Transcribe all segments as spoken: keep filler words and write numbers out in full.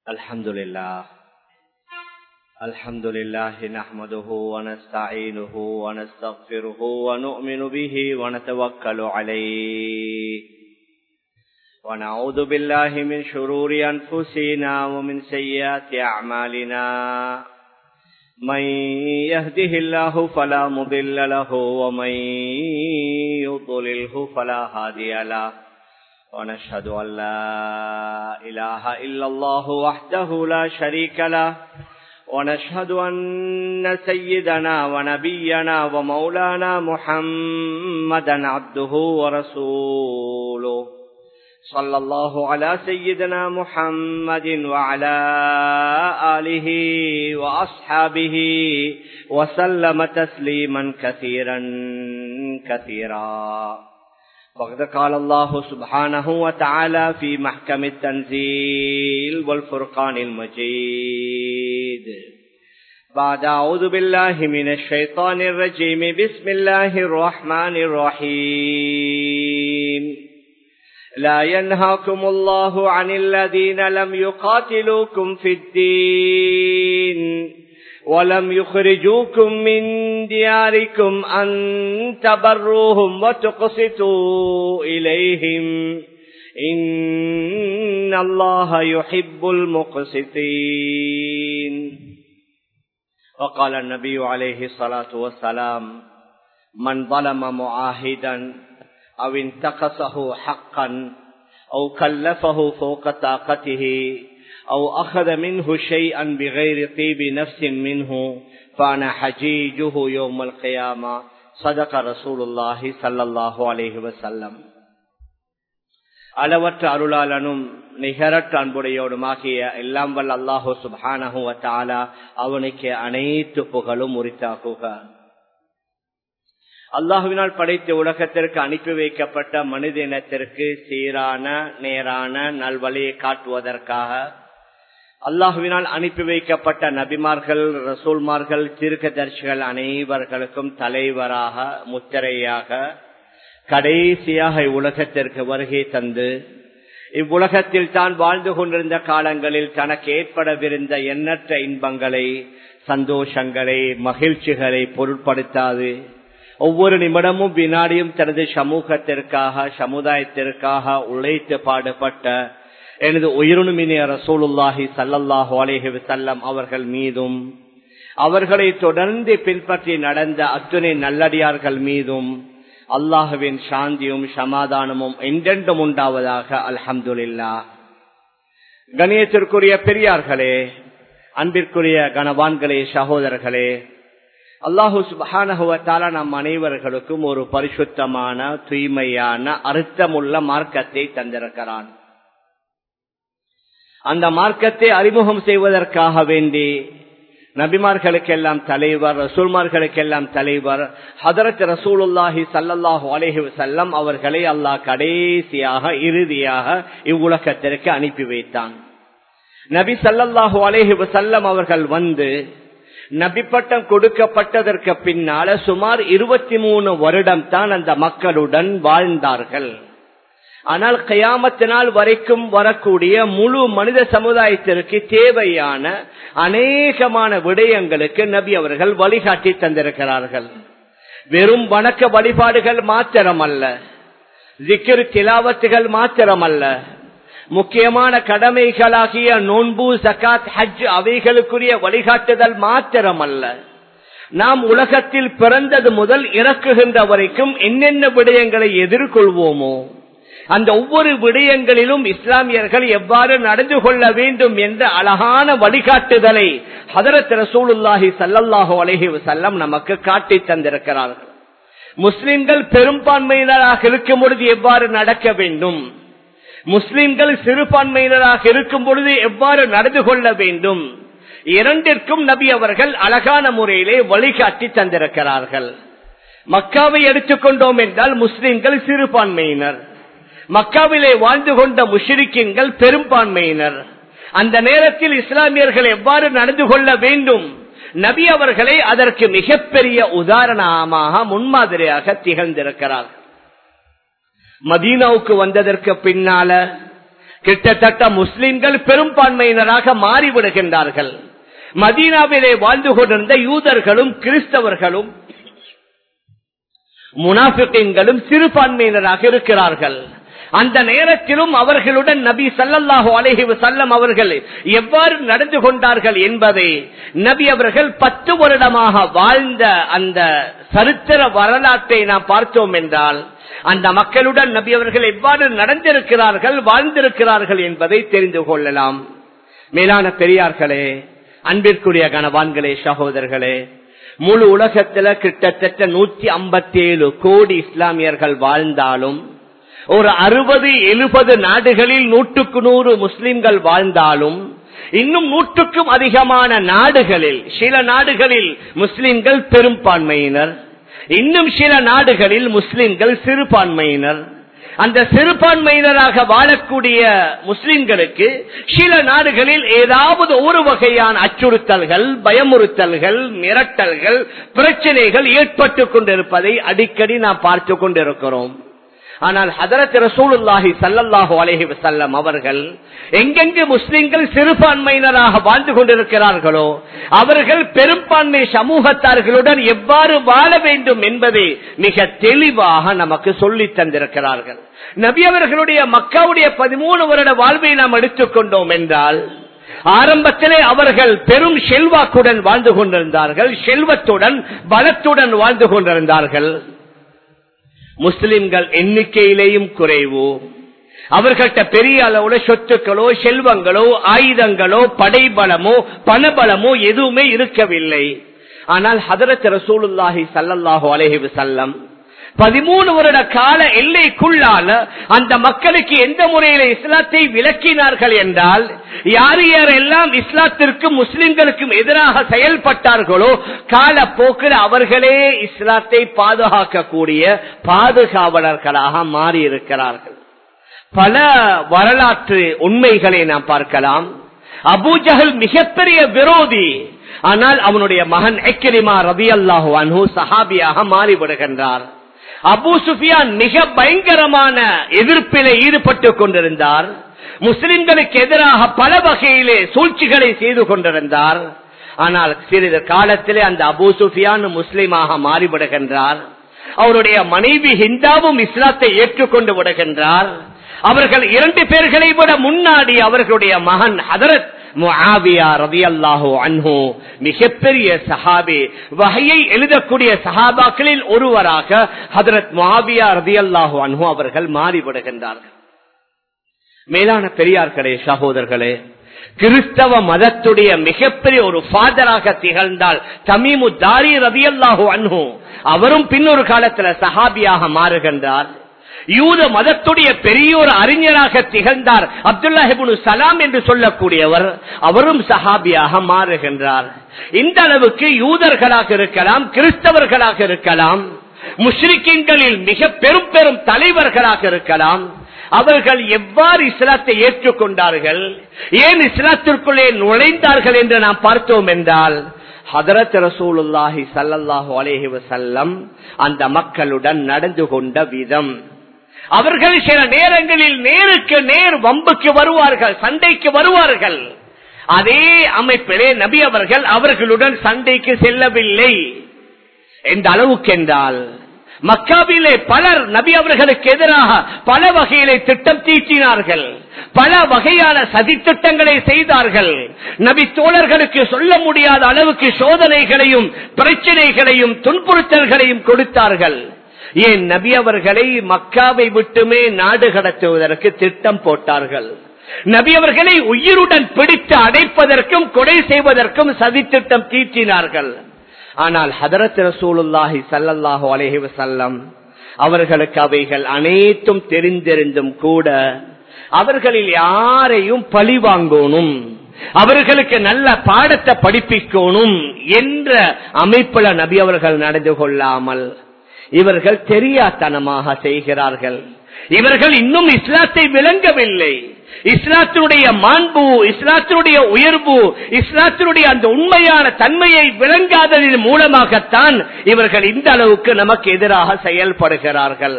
الحمد لله الحمد لله نحمده ونستعينه ونستغفره ونؤمن به ونتوكل عليه ونعوذ بالله من شرور أنفسنا ومن سيئات أعمالنا من يهده الله فلا مضل له ومن يضلله فلا هادي له ونشهد أن لا إله إلا الله وحده لا شريك له ونشهد أن سيدنا ونبينا ومولانا محمدا عبده ورسوله صلى الله على سيدنا محمد وعلى آله وأصحابه وسلم تسليما كثيرا كثيرا. وقد قال الله سبحانه وتعالى في محكم التنزيل والفرقان المجيد بعد أعوذ بالله من الشيطان الرجيم بسم الله الرحمن الرحيم لا ينهاكم الله عن الذين لم يقاتلوكم في الدين ولم يخرجوكم من دياركم أن تبروهم وتقسطوا إليهم إن الله يحب المقسطين. وقال النبي عليه الصلاة والسلام من ظلم معاهدا أو انتقصه حقا أو كلفه فوق طاقته أو أخذ منه شيئا بغير طيب نفس منه فأنا حجيجه يوم القيامة. صدق رسول الله صلى الله عليه وسلم. அளவற்ற அருளாளனும் நிகரற்ற அன்புடையோடுமாகிய எல்லாம் வல்ல அல்லாஹு சுப்ஹானஹு வ தஆலா அவனுக்கு அனைத்து புகழும் உரித்தாகுக. அல்லாஹுவினால் படைத்த உலகத்திற்கு அனுப்பி வைக்கப்பட்ட மனித இனத்திற்கு சீரான நேரான நல்வழியை காட்டுவதற்காக அல்லாஹுவினால் அனுப்பி வைக்கப்பட்ட நபிமார்கள், ரசூல்மார்கள், தீர்க்கதரிசிகள் அனைவர்களுக்கும் தலைவராக முத்திரையாக கடைசியாக இவ்வுலகத்திற்கு வருகை தந்து இவ்வுலகத்தில் தான் வாழ்ந்து கொண்டிருந்த காலங்களில் தனக்கு ஏற்படவிருந்த எண்ணற்ற இன்பங்களை, சந்தோஷங்களை, மகிழ்ச்சிகளை பொருட்படுத்தாது ஒவ்வொரு நிமிடமும் வினாடியும் தனது சமூகத்திற்காக சமுதாயத்திற்காக உழைத்து பாடுபட்ட எனது உயிருமினிய ரசூலுல்லாஹி ஸல்லல்லாஹு அலைஹி வஸல்லம் அவர்கள் மீதும் அவர்களை தொடர்ந்து பின்பற்றி நடந்த அத்துணை நல்லடியார்கள் மீதும் அல்லாஹுவின் சாந்தியும் சமாதானமும் என்றென்றும் உண்டாவதாக. அல்ஹம்துலில்லாஹ். கண்ணியத்திற்குரிய பெரியார்களே, அன்பிற்குரிய கனவான்களே, சகோதரர்களே, அல்லாஹு சுப்ஹானஹு வ தஆலா நம் அனைவர்களுக்கும் ஒரு பரிசுத்தமான தூய்மையான அர்த்தமுள்ள மார்க்கத்தை தந்திருக்கிறான். அந்த மார்க்கத்தை அறிமுகம் செய்வதற்காக வேண்டி நபிமார்களுக்கெல்லாம் தலைவர், ரசூல்மார்களுக்கெல்லாம் தலைவர் ஹதரத் ரசூலுல்லாஹி ஸல்லல்லாஹு அலைஹி வஸல்லம் அவர்களை அல்லாஹ் கடைசியாக இறுதியாக இவ்வுலகத்திற்கு அனுப்பி வைத்தான். நபி ஸல்லல்லாஹு அலைஹி வஸல்லம் அவர்கள் வந்து நபி பட்டம் கொடுக்கப்பட்டதற்கு பின்னால சுமார் இருபத்தி மூணு வருடம் தான் அந்த மக்களுடன் வாழ்ந்தார்கள். ஆனால் கியாமத் நாள் வரைக்கும் வரக்கூடிய முழு மனித சமுதாயத்திற்கு தேவையான அநேகமான விடயங்களுக்கு நபி அவர்கள் வழிகாட்டி தந்திருக்கிறார்கள். வெறும் வணக்க வழிபாடுகள் மாத்திரமல்ல, ஜிக்ர் திலாவத்துகள் மாத்திரமல்ல, முக்கியமான கடமைகளாகிய நோன்பு, ஜகாத், ஹஜ் அவைகளுக்குரிய வழிகாட்டுதல் மாத்திரமல்ல, நாம் உலகத்தில் பிறந்தது முதல் இறக்குகின்ற வரைக்கும் என்னென்ன விடயங்களை எதிர்கொள்வோமோ அந்த ஒவ்வொரு விடயங்களிலும் இஸ்லாமியர்கள் எவ்வாறு நடந்து கொள்ள வேண்டும் என்ற அழகான வழிகாட்டுதலை ஹதரத் ரசூலுல்லாஹி ஸல்லல்லாஹு அலைஹி வஸல்லம் நமக்கு காட்டி தந்திருக்கிறார்கள். முஸ்லிம்கள் பெரும்பான்மையினராக இருக்கும் பொழுது எவ்வாறு நடக்க வேண்டும், முஸ்லிம்கள் சிறுபான்மையினராக இருக்கும் பொழுது எவ்வாறு நடந்து கொள்ள வேண்டும், இரண்டிற்கும் நபி அவர்கள் அழகான முறையிலே வழிகாட்டி தந்திருக்கிறார்கள். மக்காவை எடுத்துக்கொண்டோம் என்றால் முஸ்லிம்கள் சிறுபான்மையினர், மக்காவிலே வாழ்ந்து கொண்ட முஷ்ரிக்கீன்கள் பெரும்பான்மையினர். அந்த நேரத்தில் இஸ்லாமியர்கள் எவ்வாறு நடந்து கொள்ள வேண்டும், நபி அவர்களை அதற்கு மிகப்பெரிய உதாரணமாக முன்மாதிரியாக திகழ்ந்திருக்கிறார். மதீனாவுக்கு வந்ததற்கு பின்னால கிட்டத்தட்ட முஸ்லிம்கள் பெரும்பான்மையினராக மாறிவிடுகின்றார்கள். மதீனாவிலே வாழ்ந்து கொண்டிருந்த யூதர்களும் கிறிஸ்தவர்களும் முனாஃபிகீன்களும் சிறுபான்மையினராக இருக்கிறார்கள். அந்த நேரத்திலும் அவர்களுடன் நபி ஸல்லல்லாஹு அலைஹி வஸல்லம் அவர்கள் எவ்வாறு நடந்து கொண்டார்கள் என்பதை நபி அவர்கள் பத்து வருடமாக வாழ்ந்த அந்த சரித்திர வரலாற்றை நாம் பார்த்தோம் என்றால் அந்த மக்களுடன் நபி அவர்கள் எவ்வாறு நடந்திருக்கிறார்கள் வாழ்ந்திருக்கிறார்கள் என்பதை தெரிந்து கொள்ளலாம். மேலான பெரியார்களே, அன்பிற்குரிய கணவான்களே, சகோதரர்களே, முழு உலகத்தில் கிட்டத்தட்ட நூற்றி ஐம்பத்தி ஏழு கோடி இஸ்லாமியர்கள் வாழ்ந்தாலும் ஒரு அறுபது எழுபது நாடுகளில் நூற்றுக்கு நூறு முஸ்லிம்கள் வாழ்ந்தாலும் இன்னும் நூற்றுக்கும் அதிகமான நாடுகளில் சில நாடுகளில் முஸ்லிம்கள் பெரும்பான்மையினர், இன்னும் சில நாடுகளில் முஸ்லிம்கள் சிறுபான்மையினர். அந்த சிறுபான்மையினராக வாழக்கூடிய முஸ்லிம்களுக்கு சில நாடுகளில் ஏதாவது ஒரு வகையான அச்சுறுத்தல்கள், பயமுறுத்தல்கள், மிரட்டல்கள், பிரச்சனைகள் ஏற்பட்டுக் கொண்டிருப்பதை அடிக்கடி நாம் பார்த்து கொண்டிருக்கிறோம். ஆனால் ஹதரத் ரசூலுல்லாஹி ஸல்லல்லாஹு அலைஹி வஸல்லம் அவர்கள் எங்கெங்கு முஸ்லிம்கள் சிறுபான்மையினராக வாழ்ந்து கொண்டிருக்கிறார்களோ அவர்கள் பெரும்பான்மை சமூகத்தார்களுடன் எவ்வாறு வாழ வேண்டும் என்பதை மிக தெளிவாக நமக்கு சொல்லித் தந்திருக்கிறார்கள். நபி அவர்களுடைய மக்காவுடைய பதிமூணு வருட வாழ்வை நாம் எடுத்துக்கொண்டோம் என்றால் ஆரம்பத்திலே அவர்கள் பெரும் செல்வாக்குடன் வாழ்ந்து கொண்டிருந்தார்கள், செல்வத்துடன் பலத்துடன் வாழ்ந்து கொண்டிருந்தார்கள். முஸ்லிம்கள் எண்ணிக்கையிலேயும் குறைவு, அவர்கள்ட்ட பெரிய அளவுல சொத்துக்களோ செல்வங்களோ ஆயுதங்களோ படைபலமோ பணபலமோ எதுவுமே இருக்கவில்லை. ஆனால் ஹதரத் ரசூலுல்லாஹி ஸல்லல்லாஹு அலைஹி வஸல்லம் பதிமூணு வருட கால எல்லைக்குள்ளால அந்த மக்களுக்கு எந்த முறையில இஸ்லாத்தை விளக்கினார்கள் என்றால் யார் யாரெல்லாம் இஸ்லாத்திற்கும் முஸ்லிம்களுக்கும் எதிராக செயல்பட்டார்களோ காலப்போக்கில் அவர்களே இஸ்லாத்தை பாதுகாக்கக்கூடிய பாதுகாவலர்களாக மாறி இருக்கிறார்கள். பல வரலாற்று உண்மைகளை நாம் பார்க்கலாம். அபூஜஹல் மிகப்பெரிய விரோதி, ஆனால் அவனுடைய மகன் இக்ரிமா ரலியல்லாஹு அன்ஹு சஹாபியாக மாறிவிடுகின்றார். அபூ சுஃபியான் மிக பயங்கரமான எதிர்ப்பிலே ஈடுபட்டுக் கொண்டிருந்தார். முஸ்லிம்களுக்கு எதிராக பல வகையிலே சூழ்ச்சிகளை செய்து கொண்டிருந்தார். ஆனால் சிறிது காலத்திலே அந்த அபூ சுஃபியான் முஸ்லிமாக மாறிவிடுகின்றார். அவருடைய மனைவி ஹிந்தாவும் இஸ்லாத்தை ஏற்றுக்கொண்டு விடுகின்றார். அவர்கள் இரண்டு பேர்களை விட முன்னாடி அவர்களுடைய மகன் ஹதரத் முஆவியா ரலியல்லாஹு அன்ஹு மிகப்பெரிய சஹாபி, வஹையை எழுதக்கூடிய சஹாபாக்களில் ஒருவராக ஹதரத் முஆவியா ரலியல்லாஹு அன்ஹு அவர்கள் மாறிவிடுகின்றார்கள். மேலான பெரியார்களே, சகோதரர்களே, கிறிஸ்தவ மதத்துடைய மிகப்பெரிய ஒரு ஃபாதராக திகழ்ந்தால் தமீமு தாரி ரலியல்லாஹு அன்ஹு அவரும் பின்னொரு காலத்துல சஹாபியாக மாறுகின்றார். யூத மதத்துடைய பெரிய ஒரு அறிஞராக திகழ்ந்தார் அப்துல்லாஹ் இப்னு சலாம் என்று சொல்லக்கூடியவர், அவரும் சஹாபியாக மாறுகின்றார். இந்த அளவுக்கு யூதர்களாக இருக்கலாம், கிறிஸ்தவர்களாக இருக்கலாம், முஷ்ரிக்கீன்களில் மிக பெரும் பெரும் தலைவர்களாக இருக்கலாம், அவர்கள் எவ்வாறு இஸ்லாத்தை ஏற்றுக்கொண்டார்கள், ஏன் இஸ்லாத்திற்குள்ளே நுழைந்தார்கள் என்று நாம் பார்த்தோம் என்றால் ஹதரத் ரசூலுல்லாஹி ஸல்லல்லாஹு அலைஹி வஸல்லம் அந்த மக்களுடன் நடந்து கொண்ட விதம். அவர்கள் சில நேரங்களில் நேருக்கு நேர் வம்புக்கு வருவார்கள், சண்டைக்கு வருவார்கள். அதே அமைப்பிலே நபி அவர்கள் அவர்களுடன் சண்டைக்கு செல்லவில்லை. எந்த அளவுக்கு என்றால் மக்காவிலே பலர் நபி அவர்களுக்கு எதிராக பல வகையிலே திட்டம் தீட்டினார்கள், பல வகையான சதித்திட்டங்களை செய்தார்கள். நபி தோழர்களுக்கு சொல்ல முடியாத அளவுக்கு சோதனைகளையும் பிரச்சனைகளையும் துன்புறுத்தல்களையும் கொடுத்தார்கள். ஏன் நபி அவர்களை மக்காவை விட்டுமே நாடு கடத்துவதற்கு திட்டம் போட்டார்கள். நபி அவர்களை உயிருடன் பிடித்து அடைப்பதற்கும் கொலை செய்வதற்கும் சதித்திட்டம் தீட்டினார்கள். ஆனால் ஹதரத் ரசூலுல்லாஹி ஸல்லல்லாஹு அலைஹி வஸல்லம் அவர்களுக்கு அவைகள் அனைத்தும் தெரிந்திருந்தும் கூட அவர்களில் யாரையும் பழி வாங்கணும், அவர்களுக்கு நல்ல பாடத்தை படிப்பிக்கணும் என்ற அமைப்புல நபி அவர்கள் நடந்து கொள்ளாமல் இவர்கள் தெரியாத்தனமாக செய்கிறார்கள். இவர்கள் இன்னும் இஸ்லாத்தை விளங்கவில்லை. இஸ்லாத்தினுடைய மாண்பு, இஸ்லாத்தினுடைய உயர்வு, இஸ்லாத்தினுடைய அந்த உண்மையான தன்மையை விளங்காததன் மூலமாகத்தான் இவர்கள் இந்த அளவுக்கு நமக்கு எதிராக செயல்படுகிறார்கள்.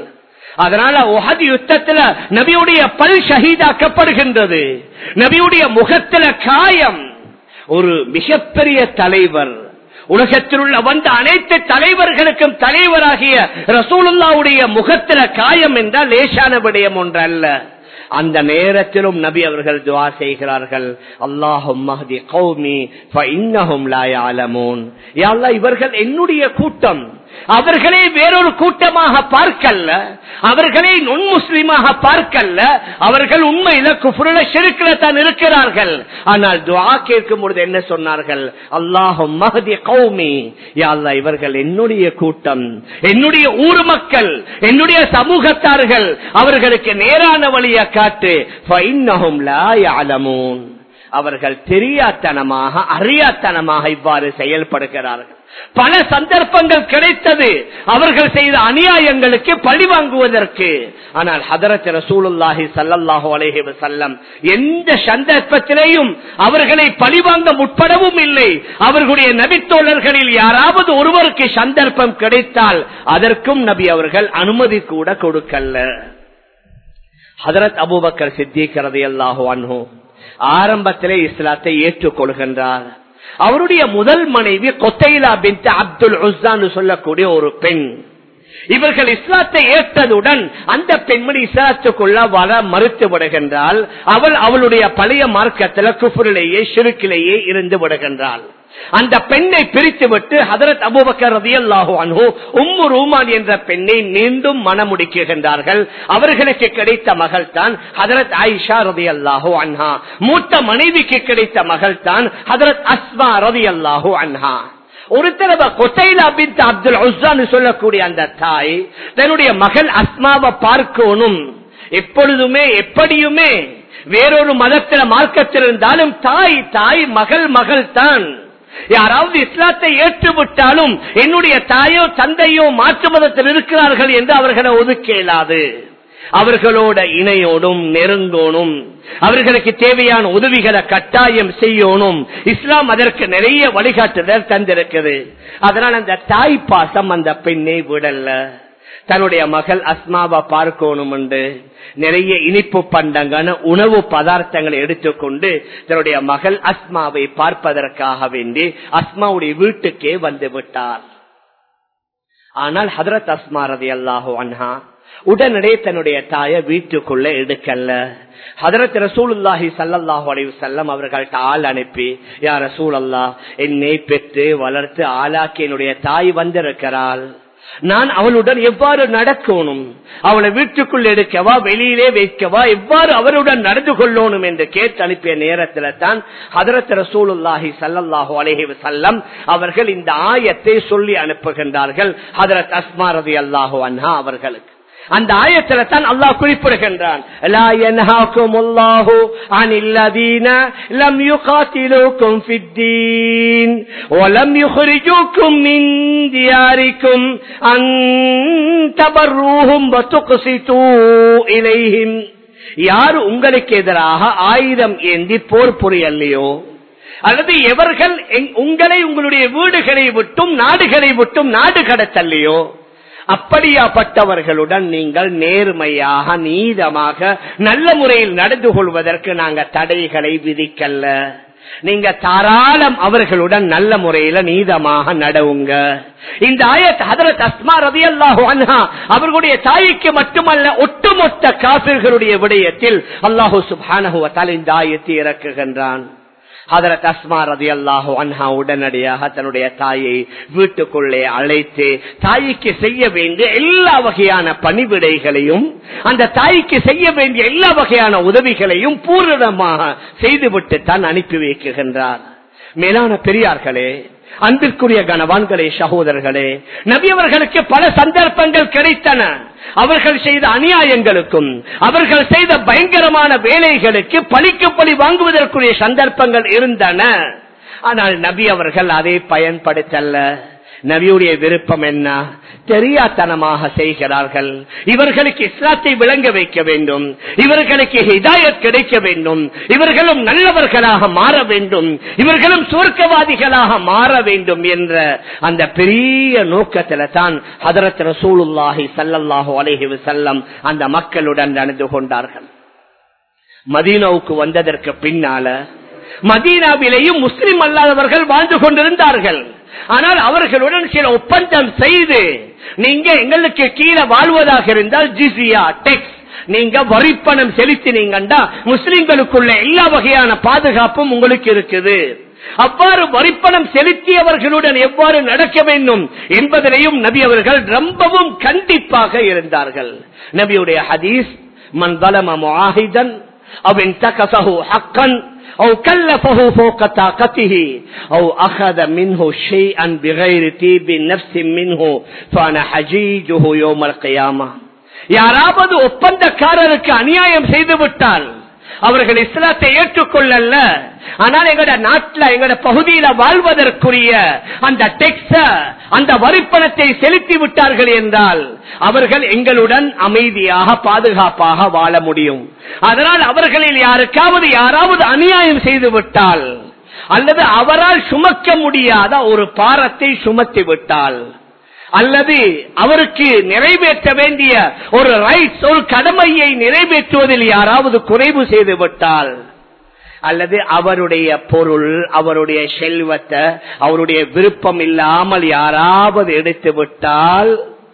அதனால உஹது யுத்தத்துல நபியுடைய பல் ஷஹீதாக்கப்படுகின்றது. நபியுடைய முகத்துல காயம். ஒரு மிகப்பெரிய தலைவர், உலகத்தில் உள்ள வந்த அனைத்து தலைவர்களுக்கும் தலைவராகிய ரசூலுல்லாஹ்வுடைய முகத்துல காயம் என்றால் லேசான விடயம் ஒன்றல்ல. அந்த நேரத்திலும் நபி அவர்கள் துஆ செய்கிறார்கள், அல்லாஹும்ம ஹ்தி கௌமி ஃபஇன்னஹும் லா யஅலமூன். யா அல்லாஹ், இவர்கள் என்னுடைய கூட்டம், அவர்களை வேறொரு கூட்டமாக பார்க்கல்ல, அவர்களை நுண் முஸ்லிமாக பார்க்கல்ல, அவர்கள் உண்மையில குஃப்ருல ஷிர்க்ல தான் இருக்கிறார்கள். ஆனால் துஆ கேட்கும் பொழுது என்ன சொன்னார்கள்? அல்லாஹும்ம ஹ்தி கௌமி, யா அல்லாஹ், இவர்கள் என்னுடைய கூட்டம், என்னுடைய ஊர் மக்கள், என்னுடைய சமூகத்தார்கள், அவர்களுக்கு நேரான வழியை காட்டு. ஃபஇன்னஹும் லா யஅலமூன். அவர்கள் தெரியாத்தனமாக அறியாத்தனமாக இவ்வாறு செயல்படுகிறார்கள். பல சந்தர்ப்பங்கள் கிடைத்தது அவர்கள் செய்த அநியாயங்களுக்கு பழி வாங்குவதற்கு. ஆனால் ஹதரத் ரசூலுல்லாஹி ஸல்லல்லாஹு அலைஹி வஸல்லம் எந்த சந்தர்ப்பத்திலேயும் அவர்களை பழிவாங்க முற்படவும் இல்லை. அவர்களுடைய நபித்தோழர்களில் யாராவது ஒருவருக்கு சந்தர்ப்பம் கிடைத்தால் அதற்கும் நபி அவர்கள் அனுமதி கூட கொடுக்கல. ஹதரத் அபூபக்கர் சித்திக் ரலியல்லாஹு அன்ஹு ஆரம்பத்திலே இஸ்லாத்தை ஏற்றுக்கொள்கின்றார். அவருடைய முதல் மனைவி கொத்தைலா பின்த் அப்துல் உஸ்ஸான்னு சொல்லக்கூடிய ஒரு பெண். இவர்கள் இஸ்லாத்தை ஏற்றதுடன் அந்த பெண்மணி இஸ்லாத்துக்குள்ள வர மறுத்து விடுகின்றாள். அவள் அவளுடைய பழைய மார்க்கத்தில் குஃப்ரிலேயே ஷிர்கிலேயே இருந்து விடுகின்றாள். அந்த பெண்ணை பிரித்து விட்டு ஹதரத் அபூபக்கர் ரலியல்லாஹு அன்ஹு உம்மு ரூமான் என்ற பெண்ணை மீண்டும் மணமுடிக்கின்றார்கள். அவர்களுக்கு கிடைத்த மகள் தான் ஹதரத் ஆயிஷா ரலியல்லாஹு அன்ஹா. மூத்த மனைவிக்கு கிடைத்த மகள் தான் ஹதரத் அஸ்மா ரலியல்லாஹு அன்ஹா. ஒரு தடவை கொத்தைலா பின்த் அப்துல் உஸ்ஸான்னு சொல்லக்கூடிய அந்த தாய் தன்னுடைய மகள் அஸ்மாவை பார்க்கணும். எப்பொழுதுமே எப்படியுமே வேறொரு மதத்தில மார்க்கத்தில் இருந்தாலும் தாய் தாய் மகள் மகள் தான். யாராவது இஸ்லாத்தை ஏற்றுவிட்டாலும் என்னுடைய தாயோ தந்தையோ மாற்று மதத்தில் இருக்கிறார்கள் என்று அவர்களை ஒதுக்க இயலாது. அவர்களோட இணையோடும் நெருங்கோனும், அவர்களுக்கு தேவையான உதவிகளை கட்டாயம் செய்யணும். இஸ்லாம் அதற்கு நிறைய வழிகாட்டுதல் தந்திருக்குது. அதனால் அந்த தாய் பாசம் அந்த பெண்ணை விடல. தன்னுடைய மகள் அஸ்மாவை பார்க்கணும் என்று நிறைய இனிப்பு பண்டங்கன உணவு பதார்த்தங்களை எடுத்துக்கொண்டு தன்னுடைய மகள் அஸ்மாவை பார்ப்பதற்காக வேண்டி அஸ்மாவுடைய வீட்டுக்கே வந்து விட்டார். ஆனால் ஹதரத் அஸ்மா ரலியல்லாஹு அன்ஹா உடனே தன்னுடைய தாயை வீட்டுக்குள்ள எடுக்கல. ஹதரத் ரசூலுல்லாஹி ஸல்லல்லாஹு அலைஹி வஸல்லம் அவர்கள்ட்ட ஆள் அனுப்பி, யா ரசூலல்லாஹ், என்னை பெற்று வளர்த்து ஆளாக்கி என்னுடைய தாய் வந்திருக்கிறாள், நான் அவளுடன் எவ்வாறு நடக்கணும், அவளை வீட்டுக்குள் எடுக்கவா வெளியிலே வைக்கவா, எவ்வாறு அவருடன் நடந்து கொள்ளணும் என்று கேட்டு அனுப்பிய நேரத்தில் தான் ஹதரத் ரசூலுல்லாஹி ஸல்லல்லாஹு அலைஹி வஸல்லம் அவர்கள் இந்த ஆயத்தை சொல்லி அனுப்புகின்றார்கள் ஹதரத் அஸ்மா ரலியல்லாஹு அன்ஹா அவர்களுக்கு. அந்த ஆயத்துல தான் அல்லாஹ் குறிப்பிடுகின்றான், லா யன்ஹாகுமுல்லாஹு அனில்லதீன லம் யுகாத்திலூகும் ஃபித்தீன் வ லம் யுக்ரிஜூகும் மின் தியாரிக்கும் அன் தபர்ரூஹும் வ துக்ஸிதூ இலைஹிம். யார் உங்களுக்கு எதிராக ஆயுதம் ஏந்தி போர் புரியலையோ, அல்லது எவர்கள் உங்களை உங்களுடைய வீடுகளை விட்டும் நாடுகளை விட்டும் நாடு கடத்தலையோ, அப்படியாப்பட்டவர்களுடன் நீங்கள் நேர்மையாக நீதமாக நல்ல முறையில் நடந்து கொள்வதற்கு நாங்க தடைகளை விதிக்கல்ல. நீங்க தாராளம் அவர்களுடன் நல்ல முறையில நீதமாக நடவுங்க. இந்த ஆயத் ஹதரத் அஸ்மா ரலியல்லாஹு அன்ஹா அவர்களுடைய தாய்க்கு மட்டுமல்ல ஒட்டுமொத்த காபிர்களுடைய விடயத்தில் அல்லாஹு சுப்ஹானஹு வ தஆலா இந்த ஆயத்தை இறக்குகின்றான். ஹதரத் அஸ்மா ரலியல்லாஹு அன்ஹா உடனடியாக தன்னுடைய தாயை வீட்டுக்குள்ளே அழைத்து தாய்க்கு செய்ய வேண்டிய எல்லா வகையான பணிவிடைகளையும், அந்த தாய்க்கு செய்ய வேண்டிய எல்லா வகையான உதவிகளையும் பூரணமாக செய்துவிட்டு தான் அனுப்பி வைக்கின்றார். மேலான பெரியார்களே, அன்பிற்குரிய கனவான்களே, சகோதரர்களே, நபி அவர்களுக்கு பல சந்தர்ப்பங்கள் கிடைத்தன. அவர்கள் செய்த அநியாயங்களுக்கும் அவர்கள் செய்த பயங்கரமான வேலைகளுக்கு பழிக்கு பழி வாங்குவதற்குரிய சந்தர்ப்பங்கள் இருந்தன. ஆனால் நபி அவர்கள் அதை பயன்படுத்தல. நபியுடைய விருப்பம் என்ன? தெரியாத்தனமாக செய்கிறார்கள். இவர்களுக்கு இஸ்லாத்தை விளங்க வைக்க வேண்டும், இவர்களுக்கு ஹிதாயத் கிடைக்க வேண்டும், இவர்களும் நல்லவர்களாக மாற வேண்டும், இவர்களும் சுவர்க்கவாதிகளாக மாற வேண்டும் என்ற அந்த பெரிய நோக்கத்தில் தான் ஹதரத் ரசூலுல்லாஹி ஸல்லல்லாஹு அலைஹி வஸல்லம் அந்த மக்களுடன் நடந்து கொண்டார்கள். மதீனாவுக்கு வந்ததற்கு பின்னால மதீனாவிலேயும் முஸ்லிம் அல்லாதவர்கள் வாழ்ந்து கொண்டிருந்தார்கள். ஆனால் அவர்களுடன் சில ஒப்பந்தம் செய்து, நீங்க எங்களுக்கு கீழே வாழ்வதாக இருந்தால் ஜிஸியா டெக்ஸ் நீங்க வரிப்பணம் செலுத்தினீங்கண்டா முஸ்லிம்களுக்குள்ள எல்லா வகையான பாதுகாப்பும் உங்களுக்கு இருக்குது. அவ்வாறு வரிப்பணம் செலுத்தியவர்களுடன் எவ்வாறு நடக்க வேண்டும் என்பதிலையும் நபி அவர்கள் ரொம்பவும் கண்டிப்பாக இருந்தார்கள். நபியுடைய ஹதீஸ், மன் ظلم معاهدا او انتكسه حقا او كلفه فوق طاقته او اخذ منه شيئا بغير طيب نفس منه فانا حجيجه يوم القيامه. யாராவது ஒப்பந்தக்காரருக்கு அநியாயம் செய்து விட்டால் அவர்கள் இஸ்லாத்தை ஏற்றுக்கொள்ளல, ஆனால் எங்கட நாட்டில் எங்கட பகுதியில வாழ்வதற்குரிய அந்த டெக்ஸ அந்த வரிப்பணத்தை செலுத்தி விட்டார்கள் என்றால் அவர்கள் எங்களுடன் அமைதியாக பாதுகாப்பாக வாழ முடியும். அதனால் அவர்களில் யாருக்காவது யாராவது அநியாயம் செய்து விட்டால் அல்லது அவரால் சுமக்க முடியாத ஒரு பாரத்தை சுமத்தி விட்டால் அல்லது அவருக்கு நிறைவேற்ற வேண்டிய ஒரு ரைட்ஸ் ஒரு கடமையை நிறைவேற்றுவதில் யாராவது குறைவு செய்து விட்டால் அல்லது அவருடைய பொருள் அவருடைய செல்வத்தை அவருடைய விருப்பம் இல்லாமல் யாராவது எடுத்து விட்டால்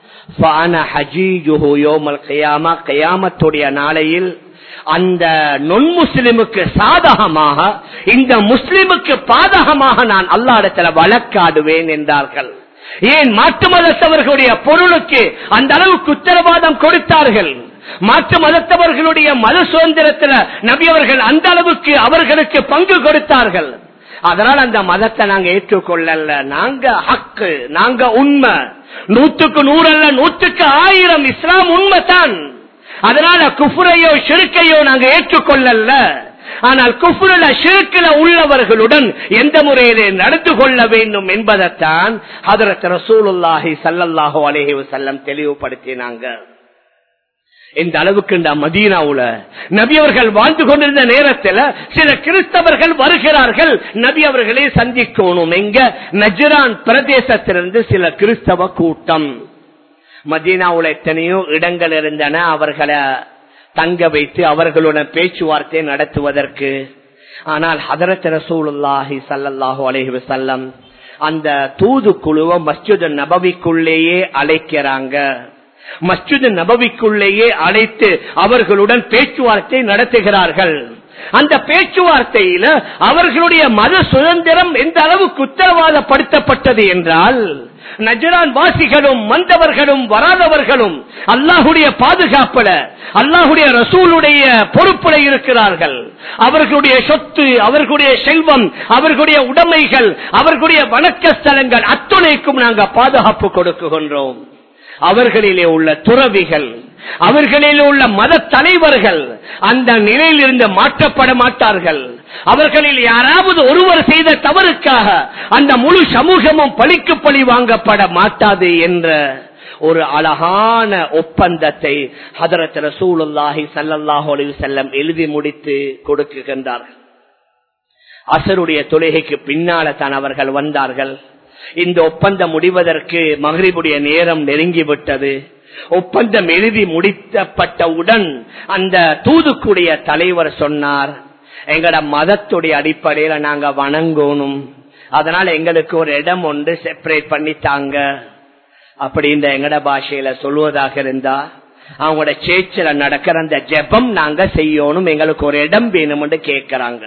கியாமத்துடைய நாளையில் அந்த நொன் முஸ்லிமுக்கு சாதகமாக இந்த முஸ்லிமுக்கு பாதகமாக நான் அல்லாஹ் இடத்துல வழக்காடுவேன் என்றார்கள். ஏன் மாற்று மதத்தவர்களுடைய பொருளுக்கு அந்த அளவுக்கு உத்தரவாதம் கொடுத்தார்கள்? மாற்று மதத்தவர்களுடைய மத சுதந்திரத்தில் நபி அவர்கள் அந்த அளவுக்கு அவர்களுக்கு பங்கு கொடுத்தார்கள். அதனால் அந்த மதத்தை நாங்க ஏற்றுக்கொள்ளல, நாங்க ஹக்கு, நாங்க உண்மை, நூற்றுக்கு நூறு அல்ல நூற்றுக்கு ஆயிரம் இஸ்லாம் உண்மைதான். அதனால குஃப்ரையோ ஷிர்கையோ நாங்க ஏற்றுக்கொள்ளல. ஆனால் குஃப்ருல ஷிர்க்ல உள்ளவர்களுடன் எந்த முறையிலே நடந்து கொள்ள வேண்டும் என்பதைத்தான் ஹதரத் ரசூலுல்லாஹி ஸல்லல்லாஹு அலைஹி வஸல்லம் தெளிவுபடுத்தினாங்க. இந்த அளவுக்கு மதீனாவுல நபி அவர்கள் வாழ்ந்து கொண்டிருந்த நேரத்தில் சில கிறிஸ்தவர்கள் வருகிறார்கள், நபி அவர்களை சந்திக்கணும். எங்க நஜ்ரான் பிரதேசத்திலிருந்து சில கிறிஸ்தவ கூட்டம். மதீனாவுல எத்தனையோ இடங்கள் இருந்தன அவர்களை தங்க வைத்து அவர்களுடன் பேச்சுவார்த்தை நடத்துவதற்கு. ஆனால் ஹதரத் ரசூலுல்லாஹி ஸல்லல்லாஹு அலைஹி வஸல்லம் அந்த தூதுக்குழுவை மஸ்ஜித் நபவிக்குள்ளேயே அழைக்கிறாங்க. மஸ்ஜித் நபவிக்குள்ளேயே அழைத்து அவர்களுடன் பேச்சுவார்த்தை நடத்துகிறார்கள். அந்த பேச்சுவார்த்தையில அவர்களுடைய மத சுதந்திரம் எந்த அளவுக்கு உத்தரவாதப்படுத்தப்பட்டது என்றால், நஜ்ரான் வாசிகளும் வந்தவர்களும் வராதவர்களும் அல்லாஹுடைய பாதுகாப்புல அல்லாஹுடைய ரசூலுடைய பொறுப்புல இருக்கிறார்கள். அவர்களுடைய சொத்து, அவர்களுடைய செல்வம், அவர்களுடைய உடைமைகள், அவர்களுடைய வணக்க ஸ்தலங்கள் அத்துணைக்கும் நாங்கள் பாதுகாப்பு கொடுக்குகின்றோம். அவர்களிலே உள்ள துறவிகள், அவர்களில் உள்ள மத தலைவர்கள் அந்த நிலையில் இருந்து மாற்றப்பட மாட்டார்கள். அவர்களில் யாராவது ஒருவர் செய்த தவறுக்காக அந்த முழு சமூகமும் பழிக்கு பழி வாங்கப்பட மாட்டாது என்ற ஒரு அழகான ஒப்பந்தத்தை ஹதரத் ரசூலுல்லாஹி ஸல்லல்லாஹு அலைஹி வஸல்லம் எழுதி முடித்து கொடுக்குகின்றார்கள். அஸருடைய தொழுகைக்கு பின்னால தான் அவர்கள் வந்தார்கள். இந்த ஒப்பந்தம் முடிவதற்கு மக்ரிபுடைய நேரம் நெருங்கிவிட்டது. ஒப்பந்தம் எழுதி முடிக்கப்பட்டவுடன் அந்த தூதுக்குடைய தலைவர் சொன்னார், எங்கட மதத்துடைய அடிப்படையில நாங்க வணங்கணும், அதனால எங்களுக்கு ஒரு இடம் ஒன்று செப்பரேட் பண்ணித்தாங்க அப்படின்னு எங்கட பாஷையில சொல்வதாக இருந்தா, அவங்களோட சேச்சில நடக்கிற அந்த ஜெபம் நாங்க செய்யணும், எங்களுக்கு ஒரு இடம் வேணும்னு கேட்கிறாங்க.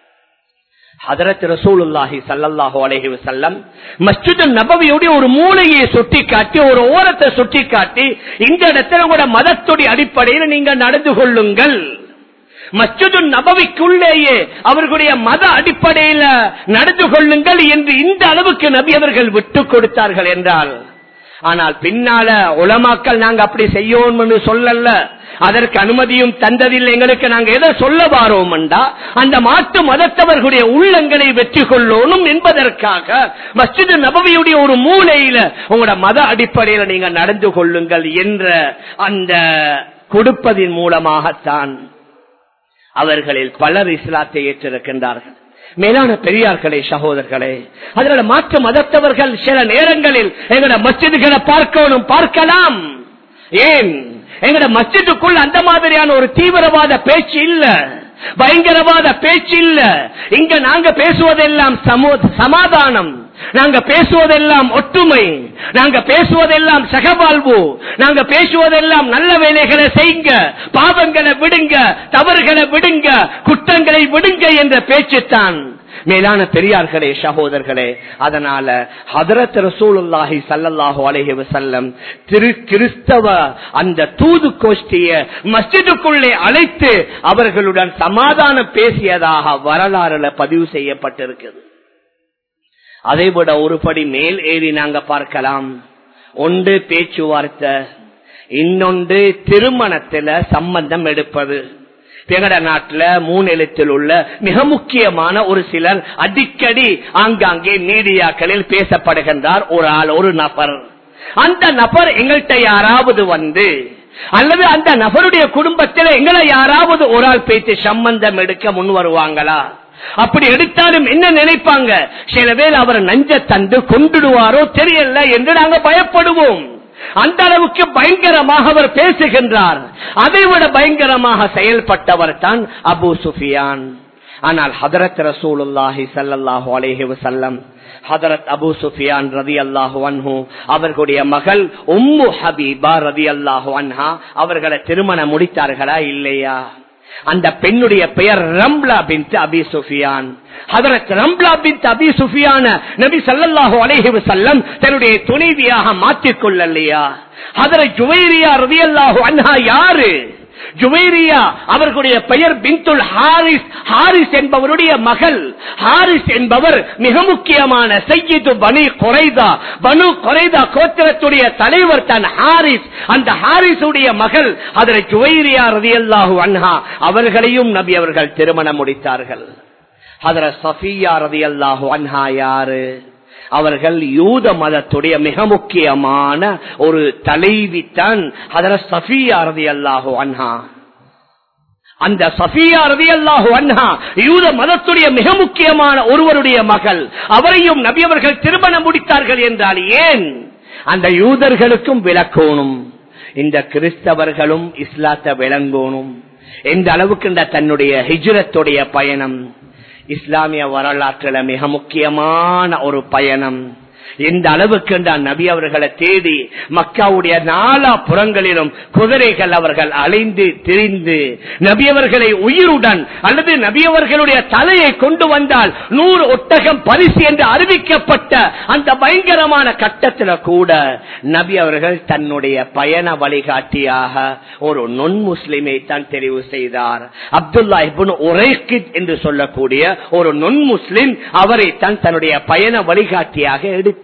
ஹதரத் ரசூலுல்லாஹி ஸல்லல்லாஹு அலைஹி வஸல்லம் மஸ்ஜித் நபவியுடைய ஒரு மூலையை சுட்டி காட்டி, ஒரு ஓரத்தை சுட்டி காட்டி, இந்த இடத்துல உங்களோட மதத்துடைய அடிப்படையில் நீங்க நடந்து கொள்ளுங்கள். மஸ்ஜித் நபவிக்குள்ளேயே அவர்களுடைய மத அடிப்படையில் நடந்து கொள்ளுங்கள் என்று இந்த அளவுக்கு நபி அவர்கள் விட்டு கொடுத்தார்கள் என்றால், ஆனால் பின்னால உலமாக்கள் நாங்க அப்படி செய்யோம் சொல்லல, அதற்கு அனுமதியும் தந்ததில்லை. எங்களுக்கு நாங்க எதை சொல்ல வாரோம் என்றா, அந்த மாற்று மதத்தவர்களுடைய உள்ளங்களை வெற்றி கொள்ளணும் என்பதற்காக மஸ்ஜித் நபவியுடைய ஒரு மூலையில உங்களோட மத அடிப்படையில் நீங்க நடந்து கொள்ளுங்கள் என்ற அந்த கொடுப்பதின் மூலமாகத்தான் அவர்களில் பலர் இஸ்லாத்தை ஏற்றிருக்கின்றார்கள். மேலான பெரியார்களே, சகோதரர்களே, அதனால மாற்று மதத்தவர்கள் சில நேரங்களில் எங்களோட மஸ்ஜிதுகளை பார்க்கணும், பார்க்கலாம். ஏன் எங்களோட மஸ்ஜிதுக்குள் அந்த மாதிரியான ஒரு தீவிரவாத பேச்சு இல்ல, பயங்கரவாத பேச்சு இல்ல. இங்க நாங்க பேசுவதெல்லாம் சமாதானம், நாங்க பேசுவதெல்லாம் ஒற்றுமை, நாங்க பேசுவதெல்லாம் சகவாழ்வு, நாங்க பேசுவதெல்லாம் நல்ல வேலைகளை செய்யுங்க, பாவங்களை விடுங்க, தவறுகளை விடுங்க, குற்றங்களை விடுங்க என்ற பேச்சுத்தான். மேலான பெரியார்களே, சகோதரர்களே, அதனால ஹதரத் ரசூலுல்லாஹி ஸல்லல்லாஹு அலைஹி வஸல்லம் திரு கிறிஸ்தவ அந்த தூது கோஷ்டிய மஸ்ஜிதுக்குள்ளே அழைத்து அவர்களுடன் சமாதானம் பேசியதாக வரலாறுல பதிவு செய்யப்பட்டிருக்கிறது. அதை விட ஒருபடி மேல் ஏறி நாங்க பார்க்கலாம். ஒன்று பேச்சுவார்த்தை, இன்னொன்று திருமணத்துல சம்பந்தம் எடுப்பது. எங்கட நாட்டுல மூணு எழுத்தில் உள்ள மிக முக்கியமான ஒரு சிலர் அடிக்கடி ஆங்காங்கே மீடியாக்களில் பேசப்படுகின்றார். ஒரு ஆள், ஒரு நபர். அந்த நபர் எங்கள்கிட்ட யாராவது வந்து அல்லது அந்த நபருடைய குடும்பத்தில் எங்களை யாராவது ஒரு ஆள் பேசி சம்பந்தம் எடுக்க முன் வருவாங்களா? அப்படி எடுத்தாலும் என்ன நினைப்பாங்க? சில பேர் அவர் நஞ்ச தந்து கொண்டுடுவாரோ தெரியல என்று நாங்க பயப்படுவோம். அந்த அளவுக்கு பயங்கரமாக அவர் பேசுகின்றார். அதைவிட பயங்கரமாக செயல்பட்டவர் தான் அபூ சுஃபியான். ஆனால் ஹதரத் ரசூலுல்லாஹி ஸல்லல்லாஹு அலைஹி வஸல்லம் ஹதரத் அபூ சுஃபியான் ரலியல்லாஹு அன்ஹு அவர்களுடைய மகள் உம்மு ஹபீபா ரலியல்லாஹு அன்ஹா அவர்களை திருமணம் முடித்தார்களா இல்லையா? அந்த பெண்ணுடைய பெயர் ரம்லா பின்த் அபி சுஃபியான். ஹதரத் ரம்லா பின்த் அபி சுஃபியான நபி ஸல்லல்லாஹு அலைஹி வஸல்லம் தன்னுடைய துணைவியாக மாற்றிக் கொள்ளலையா? ஹதரத் ஜுவைரியா ரலியல்லாஹு அன்ஹா யாரு? ஜுவைரியா அவர்களுடைய பெயர் பின்துல் ஹாரிஸ். ஹாரிஸ் என்பவருடைய மகள். ஹாரிஸ் என்பவர் மிக முக்கியமான சையீது பனி குரைதா. பனு குரைதா கோத்திரத்துடைய தலைவர் தான் ஹாரிஸ். அந்த ஹாரிஸுடைய மகள் ஹதரத் ஜுவைரியா ரலியல்லாஹு அன்ஹா அவர்களையும் நபி அவர்கள் திருமணம் முடித்தார்கள். ஹதரத் சஃபியா ரலியல்லாஹு அன்ஹா யாரு? அவர்கள் யூத மதத்துடைய மிக முக்கியமான ஒரு தலைவி தான் ஹதரத் சஃபியா ரலியல்லாஹு அன்ஹா. அந்த சஃபியா ரலியல்லாஹு அன்ஹா யூத மதத்துடைய மிக முக்கியமான ஒருவருடைய மகள். அவரையும் நபி அவர்கள் திருமணம் முடித்தார்கள் என்றால் ஏன்? அந்த யூதர்களுக்கும் விளக்கணும், இந்த கிறிஸ்தவர்களும் இஸ்லாத்தை விளங்கணும். எந்த அளவுக்கு இந்த தன்னுடைய ஹிஜ்ரத்துடைய பயணம் இஸ்லாமிய வரலாற்றில் மிக முக்கியமான ஒரு பயணம். எந்த அளவுக்கு நபி அவர்களை தேடி மக்காவுடைய நாலா புறங்களிலும் குதிரைகள் அவர்கள் அலைந்து திரிந்து நபி அவர்களை உயிருடன் அல்லது நபி அவர்களுடைய தலையை கொண்டு வந்தால் நூறு ஒட்டகம் பரிசு என்று அறிவிக்கப்பட்ட அந்த பயங்கரமான கட்டத்தில் கூட நபி அவர்கள் தன்னுடைய பயண வழிகாட்டியாக ஒரு நொன் முஸ்லிமை தான் தெரிவு செய்தார். அப்துல்லா இப்னு உரைக்கித் என்று சொல்லக்கூடிய ஒரு நொன் முஸ்லிம் அவரை தான் தன்னுடைய பயண வழிகாட்டியாக எடுத்தார்.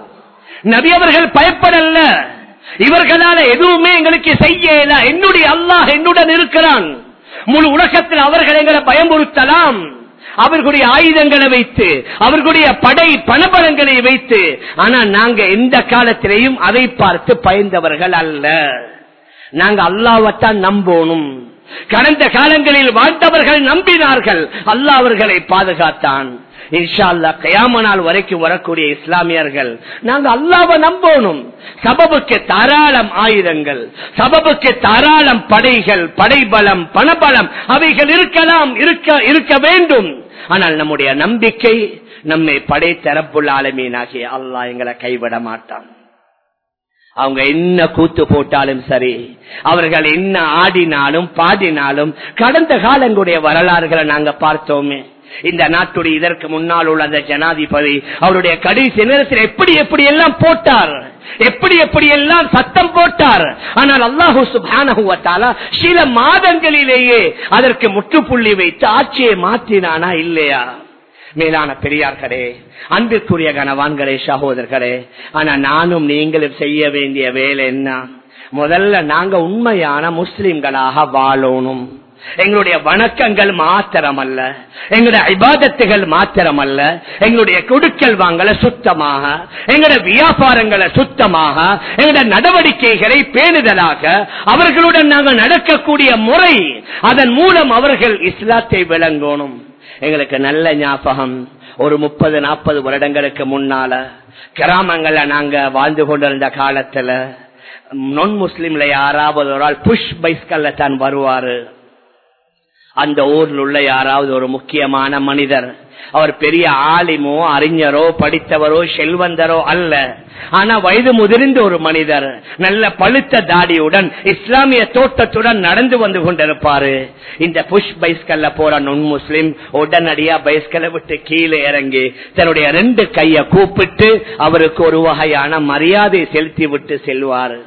நபி அவர்கள் பயப்படல, இவர்களால எதுவுமே எங்களுக்கு செய்யல, என்னுடைய அல்லாஹ் என்னுடன் இருக்கிறான், முழு உலகத்தில் அவர்கள் எங்களை பயமுறுத்தலாம், அவர்களுடைய ஆயுதங்களை வைத்து அவர்களுடைய படை பணபலங்களை வைத்து, ஆனால் நாங்க எந்த காலத்திலேயும் அதை பார்த்து பயந்தவர்கள் அல்ல. நாங்க அல்லாஹ்வைத்தான் நம்பணும். கடந்த காலங்களில் வாழ்ந்தவர்கள் நம்பினார்கள், அல்லாஹ் அவர்களை பாதுகாத்தான். இன்ஷா அல்லாஹ் கியாமத் நாள் வரைக்கும் வரக்கூடிய இஸ்லாமியர்கள் நாங்க அல்லாஹ்வை நம்பணும். சபபுக்கு தாராளம் ஆயுதங்கள், சபபுக்கு தாராளம் படைகள், படைபலம், பணபலம் அவைகள் இருக்கலாம், இருக்க இருக்க வேண்டும். ஆனால் நம்முடைய நம்பிக்கை நம்மை படைத்த ரப்புல் ஆலமீன் ஆகிய அல்லாஹ் எங்களை கைவிட மாட்டான். அவங்க என்ன கூத்து போட்டாலும் சரி, அவர்கள் என்ன ஆடினாலும் பாடினாலும், கடந்த காலங்களுடைய வரலாறுகளை நாங்க பார்த்தோமே. இந்த நாட்டுடைய இதற்கு முன்னால் உள்ள அந்த ஜனாதிபதி அவருடைய கடைசி நேரத்தில் எப்படி எப்படி எல்லாம் போட்டார், எப்படி எப்படி எல்லாம் சத்தம் போட்டார். ஆனால் அல்லாஹு சுப்ஹானஹு வ தஆலா சில மாதங்களிலேயே அதற்கு முற்றுப்புள்ளி வைத்து ஆட்சியை மாற்றினானா இல்லையா? மேலான பெரியார்களே, அன்பிற்குரிய கனவான்களே, சகோதரர்களே, ஆனா நானும் நீங்களும் செய்ய வேண்டிய வேலை என்ன? முதல்ல நாங்க உண்மையான முஸ்லிம்களாக வாழணும். எங்களுடைய வணக்கங்கள் மாத்திரமல்ல, எங்களுடைய இபாதத்துகள் மாத்திரமல்ல, எங்களுடைய கொடுக்கல் வாங்கல சுத்தமாக, எங்களுடைய வியாபாரங்களை சுத்தமாக, எங்களுடைய நடவடிக்கைகளை பேணுதலாக, அவர்களுடன் நாங்கள் நடக்கக்கூடிய முறை, அதன் மூலம் அவர்கள் இஸ்லாத்தை விளங்கணும். எங்களுக்கு நல்ல ஞாபகம், ஒரு முப்பது நாற்பது வருடங்களுக்கு முன்னால கிராமங்கள்ல நாங்க வாழ்ந்து கொண்டிருந்த காலத்துல நான் முஸ்லிம்ல யாராவது ஒரு ஆள் புஷ் பைஸ்கல்ல தான் வருவாரு. அந்த ஊர்ல உள்ள யாராவது ஒரு முக்கியமான மனிதர், அவர் பெரிய ஆலிமோ அறிஞரோ படித்தவரோ செல்வந்தரோ அல்ல, ஆனா வயது முதிர்ந்த ஒரு மனிதர், நல்ல பழுத்த தாடியுடன் இஸ்லாமிய தோட்டத்துடன் நடந்து வந்து கொண்டிருப்பாரு. இந்த புஷ் பைஸ்கல்ல போற நுண் முஸ்லிம் உடனடியா பைஸ்கல்ல விட்டு கீழே இறங்கி தன்னுடைய ரெண்டு கைய கூப்பிட்டு அவருக்கு ஒரு வகையான மரியாதை செலுத்தி விட்டு செல்வாரு.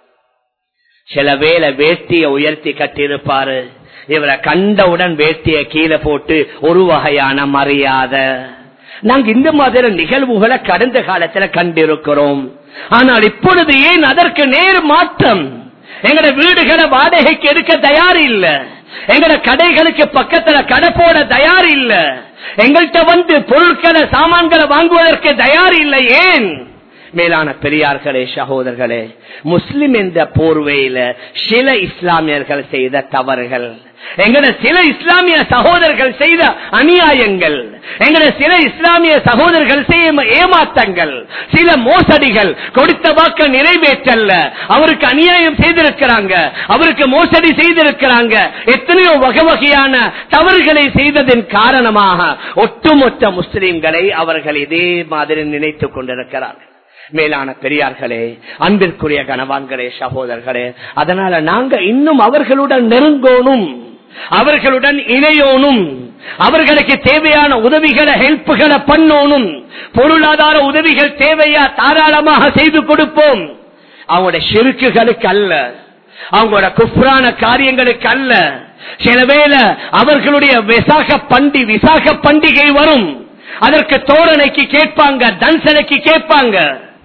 சில வேளை வேட்டியை உயர்த்தி கட்டியிருப்பாரு. இவரை கண்டவுடன் வேட்டிய கீழே போட்டு ஒரு வகையான மரியாதை. நாங்க இந்த மாதிரி நிகழ்வுகளை கடந்த காலத்துல கண்டிருக்கிறோம். ஆனால் இப்பொழுது ஏன் அதற்கு நேர் மாற்றம்? எங்கட வீடுகளை வாடகைக்கு எடுக்க தயார் இல்ல, எங்கட கடைகளுக்கு பக்கத்துல கடை போட தயார் இல்ல, எங்கள்கிட்ட வந்து பொருட்களை சாமான்களை வாங்குவதற்கு தயார் இல்லை. ஏன்? மேலான பெரியார்களே, சகோதரர்களே, முஸ்லிம் என்ற போர்வையில சில இஸ்லாமியர்கள் செய்த தவறுகள், எங்கட சில இஸ்லாமிய சகோதரர்கள் செய்த அநியாயங்கள், எங்கட சில இஸ்லாமிய சகோதரர்கள் செய்ய ஏமாற்றங்கள், சில மோசடிகள், கொடுத்த வாக்க நிறைவேற்றல்ல, அவருக்கு அநியாயம் செய்திருக்கிறாங்க, அவருக்கு மோசடி செய்திருக்கிறாங்க, எத்தனையோ வகை வகையான தவறுகளை செய்ததன் காரணமாக ஒட்டுமொத்த முஸ்லிம்களை அவர்கள் இதே மாதிரி நினைத்துக் கொண்டிருக்கிறார்கள். மேலான பெரியார்களே, அன்பிற்குரிய கனவான்களே, சகோதரர்களே, அதனால நாங்க இன்னும் அவர்களுடன் நெருங்கணும், அவர்களுடன் இணையோனும், அவர்களுக்கு தேவையான உதவிகளை ஹெல்ப்புகளை பண்ணணும். பொருளாதார உதவிகள் தேவையா தாராளமாக செய்து கொடுப்போம். அவங்களுடைய ஷிர்க்குகளுக்கு அல்ல, அவங்களோட குஃப்ரான காரியங்களுக்கு அல்ல. சில வேளை அவர்களுடைய விசாக பண்டி விசாக பண்டிகை வரும், அதற்கு தோரணைக்கு கேட்பாங்க, தன்சனைக்கு கேட்பாங்க.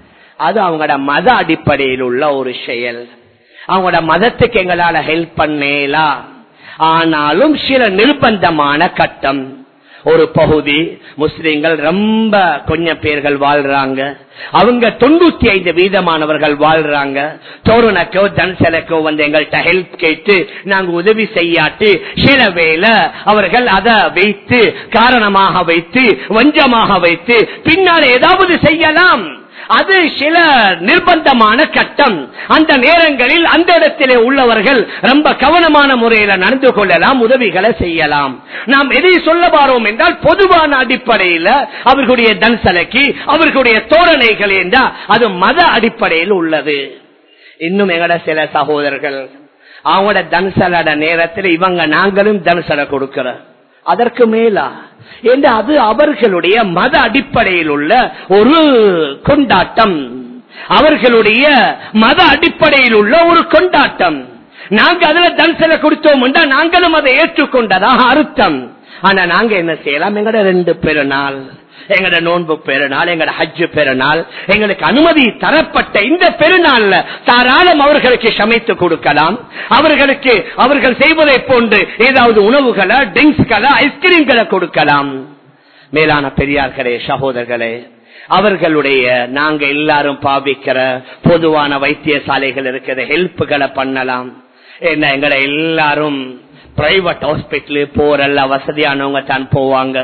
அது அவங்களோட மத அடிப்படையில் உள்ள ஒரு செயல். அவங்களோட மதத்துக்கு எங்களால ஹெல்ப் பண்ணலாம். ஆனாலும் சில நிர்பந்தமான கட்டம், ஒரு பகுதி முஸ்லிம்கள் ரொம்ப கொஞ்சம் பேர்கள் வாழ்றாங்க, அவங்க தொண்ணூத்தி ஐந்து வீதமானவர்கள் வாழ்றாங்க. தோரணக்கோ தன்சலக்கோ வந்து எங்கள்கிட்ட ஹெல்ப் கேட்டு நாங்க உதவி செய்யாட்டு சில வேளை அவர்கள் அதை வைத்து காரணமாக வைத்து வஞ்சமாக வைத்து பின்னால் ஏதாவது செய்யலாம். அது சில நிர்பந்தமான கட்டம். அந்த நேரங்களில் அந்த இடத்திலே உள்ளவர்கள் ரொம்ப கவனமான முறையில் நடந்து கொள்ளலாம், உதவிகளை செய்யலாம். நாம் எதை சொல்ல வாரோம் என்றால் பொதுவான அடிப்படையில் அவர்களுடைய தன்சலைக்கு அவர்களுடைய தோரணைகள் என்றால் அது மத அடிப்படையில் உள்ளது. இன்னும் எங்கட சில சகோதரர்கள் அவங்களோட தன்சலோட நேரத்தில் இவங்க நாங்களும் தன்சலை கொடுக்கிறோம், அதற்கு மேலா என்று அது அவர்களுடைய மத அடிப்படையில் உள்ள ஒரு கொண்டாட்டம், அவர்களுடைய மத அடிப்படையில் உள்ள ஒரு கொண்டாட்டம். நாங்க அதுல தன்சலை கொடுத்தோம் என்றால் நாங்களும் அதை ஏற்றுக்கொண்டதாக அர்த்தம். ஆனா நாங்க என்ன செய்யலாம்? எங்கட ரெண்டு பெருநாள், எங்கட நோன்பு பெருநாள், எங்கட ஹஜ் பெருநாள், எங்களுக்கு அனுமதி தரப்பட்ட இந்த பெருநாள்ல தாராளம் அவர்களுக்கு சமைத்து கொடுக்கலாம். அவர்களுக்கு அவர்கள் செய்வதை போன்று ஏதாவது உணவுகளை, ட்ரிங்க்ஸ்களை, ஐஸ்கிரீம்களை கொடுக்கலாம். மேலான பெரியார்களே, சகோதரர்களே, அவர்களுடைய நாங்க எல்லாரும் பாவிக்கிற பொதுவான வைத்தியசாலைகள் இருக்கிற ஹெல்ப்புகளை பண்ணலாம். என்ன எங்கட எல்லாரும் பிரைவேட் ஹாஸ்பிட்டலு போறல்ல, வசதியானவங்க தான் போவாங்க.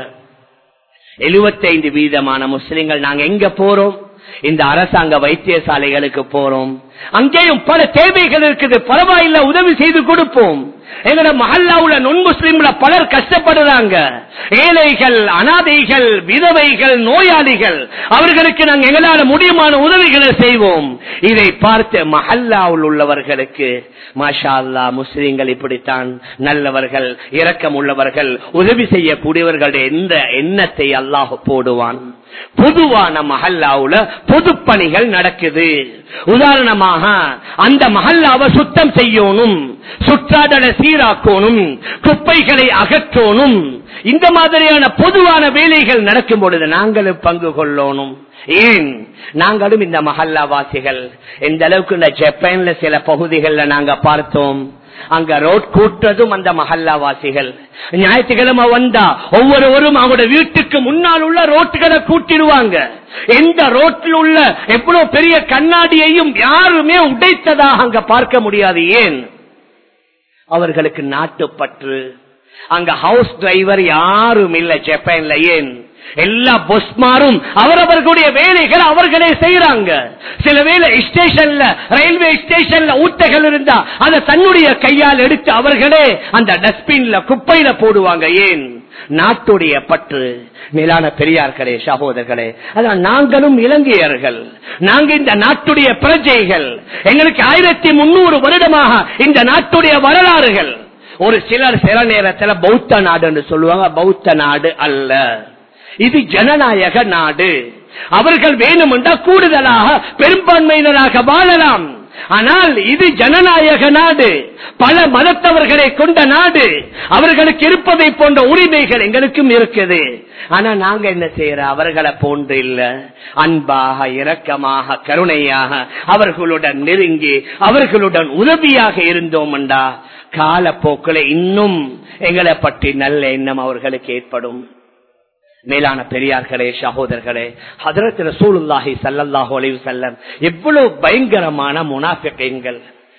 எழுபத்தி ஐந்து வீதமான முஸ்லிம்கள் நாங்க எங்க போறோம்? இந்த அரசாங்க வைத்தியசாலைகளுக்கு போறோம். அங்கேயும் பல தேவைகள் இருக்குது, பரவாயில்ல உதவி செய்து கொடுப்போம். எங்கட மஹல்லாவுல நுண் முஸ்லிம்ல பலர் கஷ்டப்படுறாங்க, ஏழைகள், அனாதைகள், விதவைகள், நோயாளிகள், அவர்களுக்கு நாங்கள் எங்களால் முடியுமான உதவிகளை செய்வோம். இதை பார்த்து மஹல்லாவில் உள்ளவர்களுக்கு மாஷா அல்லாஹ் முஸ்லிம்கள் இப்படித்தான் நல்லவர்கள், இரக்கம் உள்ளவர்கள், உதவி செய்யக்கூடியவர்களுடைய எந்த எண்ணத்தை அல்லாஹ் போடுவான். பொதுவான மஹல்லாவுல பொது பணிகள் நடக்குது. உதாரணமாக அந்த மஹல்லாவை சுத்தம் செய்யணும், சுற்றாடலை சீராக்கணும், குப்பைகளை அகற்றணும். இந்த மாதிரியான பொதுவான வேலைகள் நடக்கும் பொழுது நாங்களும் பங்கு கொள்ளணும். ஏன் நாங்களும் இந்த மஹல்லா வாசிகள் எந்த அளவுக்கு இந்த ஜப்பான்ல சில பகுதிகளில் நாங்க பார்த்தோம், அங்க ரோட் கூட்டுறதும் அந்த மஹல்லா வாசிகள். ஞாயிற்றுக்கிழமை வந்தா ஒவ்வொருவரும் அவங்களோட வீட்டுக்கு முன்னால் உள்ள ரோட்டுகளை கூட்டிடுவாங்க. எந்த ரோட்டில் உள்ள எவ்வளவு பெரிய கண்ணாடியையும் யாருமே உடைத்ததாக அங்க பார்க்க முடியாது. ஏன்? அவர்களுக்கு நாட்டுப்பற்று. அங்க ஹவுஸ் டிரைவர் யாரும் இல்ல ஜப்பான்ல. ஏன்? எல்லா பொஸ்மாரும் அவரவர்களுடைய வேலைகள் அவர்களே செய்யறாங்க. சில வேலை ஸ்டேஷன்ல, ரயில்வே ஸ்டேஷன்ல ஊட்டைகள் இருந்தா அதை தன்னுடைய கையால் எடுத்து அவர்களே அந்த டஸ்ட்பின்ல குப்பையில போடுவாங்க. ஏன்? நாட்டுடைய பற்று. மேலான பெரியார்களே, சகோதரர்களே, அதான் நாங்களும் இலங்கையர்கள், நாங்க இந்த நாட்டுடைய பிரஜைகள். எங்களுக்கு ஆயிரத்தி முன்னூறு வருடமாக இந்த நாட்டுடைய வரலாறுகள். ஒரு சிலர் சில நேரத்தில் பௌத்த நாடு என்று சொல்லுவாங்க. பௌத்த நாடு அல்ல, இது ஜனநாயக நாடு. அவர்கள் வேணுமென்றா கூடுதலாக பெரும்பான்மையினராக வாழலாம். ஆனால் இது ஜனநாயக நாடு, பல மதத்தவர்களை கொண்ட நாடு. அவர்களுக்கு இருப்பதை போன்ற உரிமைகள் எங்களுக்கும் இருக்குது. ஆனா நாங்க என்ன செய்யறோம்? அவர்களை போன்று இல்ல, அன்பாக, இரக்கமாக, கருணையாக அவர்களுடன் நெருங்கி அவர்களுடன் உதவியாக இருந்தோம் என்றா காலப்போக்கில் இன்னும் எங்களை பற்றி நல்ல எண்ணம் அவர்களுக்கு ஏற்படும். மேலான பெரியார்களே, சகோதரர்களே, ஹஜ்ரத் ரசூலுல்லாஹி ஸல்லல்லாஹு அலைஹி வஸல்லம் எவ்வளவு பயங்கரமான முனாஃபிகீன்கள்.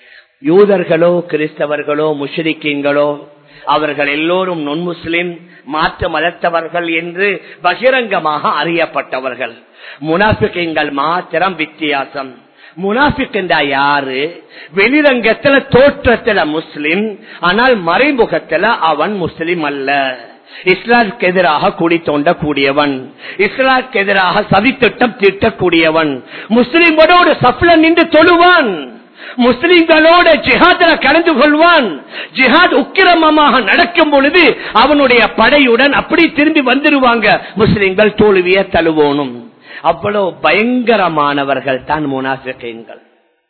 யூதர்களோ கிறிஸ்தவர்களோ முஷ்ரிக்கீன்களோ அவர்கள் எல்லோரும் நொன் முஸ்லிம், மாற்று மதத்தவர்கள் என்று பகிரங்கமாக அறியப்பட்டவர்கள். முனாஃபிகீன்கள் மாத்திரம் வித்தியாசம். முனாஃபிக் என்றா யாரு? வெளிரங்கத்துல தோற்றத்துல முஸ்லிம், ஆனால் மறைமுகத்துல அவன் முஸ்லிம் அல்ல. இஸ்லாமுக்கு எதிராக குடி தோண்டக்கூடியவன், இஸ்லாமுக்கு எதிராக சதித்திட்டம் தீட்டக்கூடியவன், முஸ்லிம்களோடு சஃப்ல நின்று தொழுவான், முஸ்லிம்களோட ஜிஹாத்ல கலந்து கொள்வான். ஜிஹாத் உக்கிரமமாக நடக்கும் பொழுது அவனுடைய படையுடன் அப்படி திரும்பி வந்துருவாங்க. முஸ்லிம்கள் தோல்வியை தழுவோனும். அவ்வளவு பயங்கரமானவர்கள் தான் முனாஃபிகீன்கள்.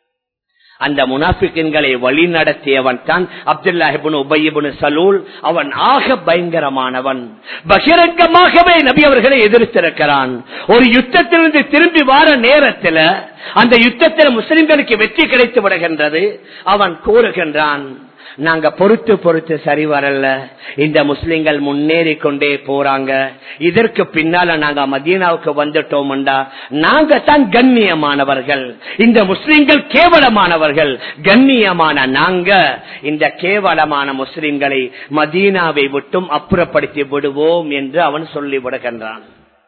அந்த முனாஃபிகீன்களை வழி நடத்தியவன் தான் அப்துல்லாஹ் இப்னு உபய் இப்னு சலூல். அவன் ஆக பயங்கரமானவன். பகிரங்கமாகவே நபி அவர்களை எதிர்த்திருக்கிறான். ஒரு யுத்தத்திலிருந்து திரும்பி வார நேரத்தில் அந்த யுத்தத்தில் முஸ்லிம்களுக்கு வெற்றி கிடைத்து விடுகின்றது. அவன் கூறுகின்றான், நாங்க பொறுத்து பொறுத்து சரி வரல, இந்த முஸ்லிம்கள் முன்னேறி கொண்டே போறாங்க, இதற்கு பின்னால நாங்க மதீனாவுக்கு வந்துட்டோம்டா நாங்க தான் கண்ணியமானவர்கள், இந்த முஸ்லிம்கள் கேவலமானவர்கள். கண்ணியமான நாங்க இந்த கேவலமான முஸ்லிம்களை மதீனாவை விட்டும் அப்புறப்படுத்தி விடுவோம் என்று அவன் சொல்லி விடுகின்றான்.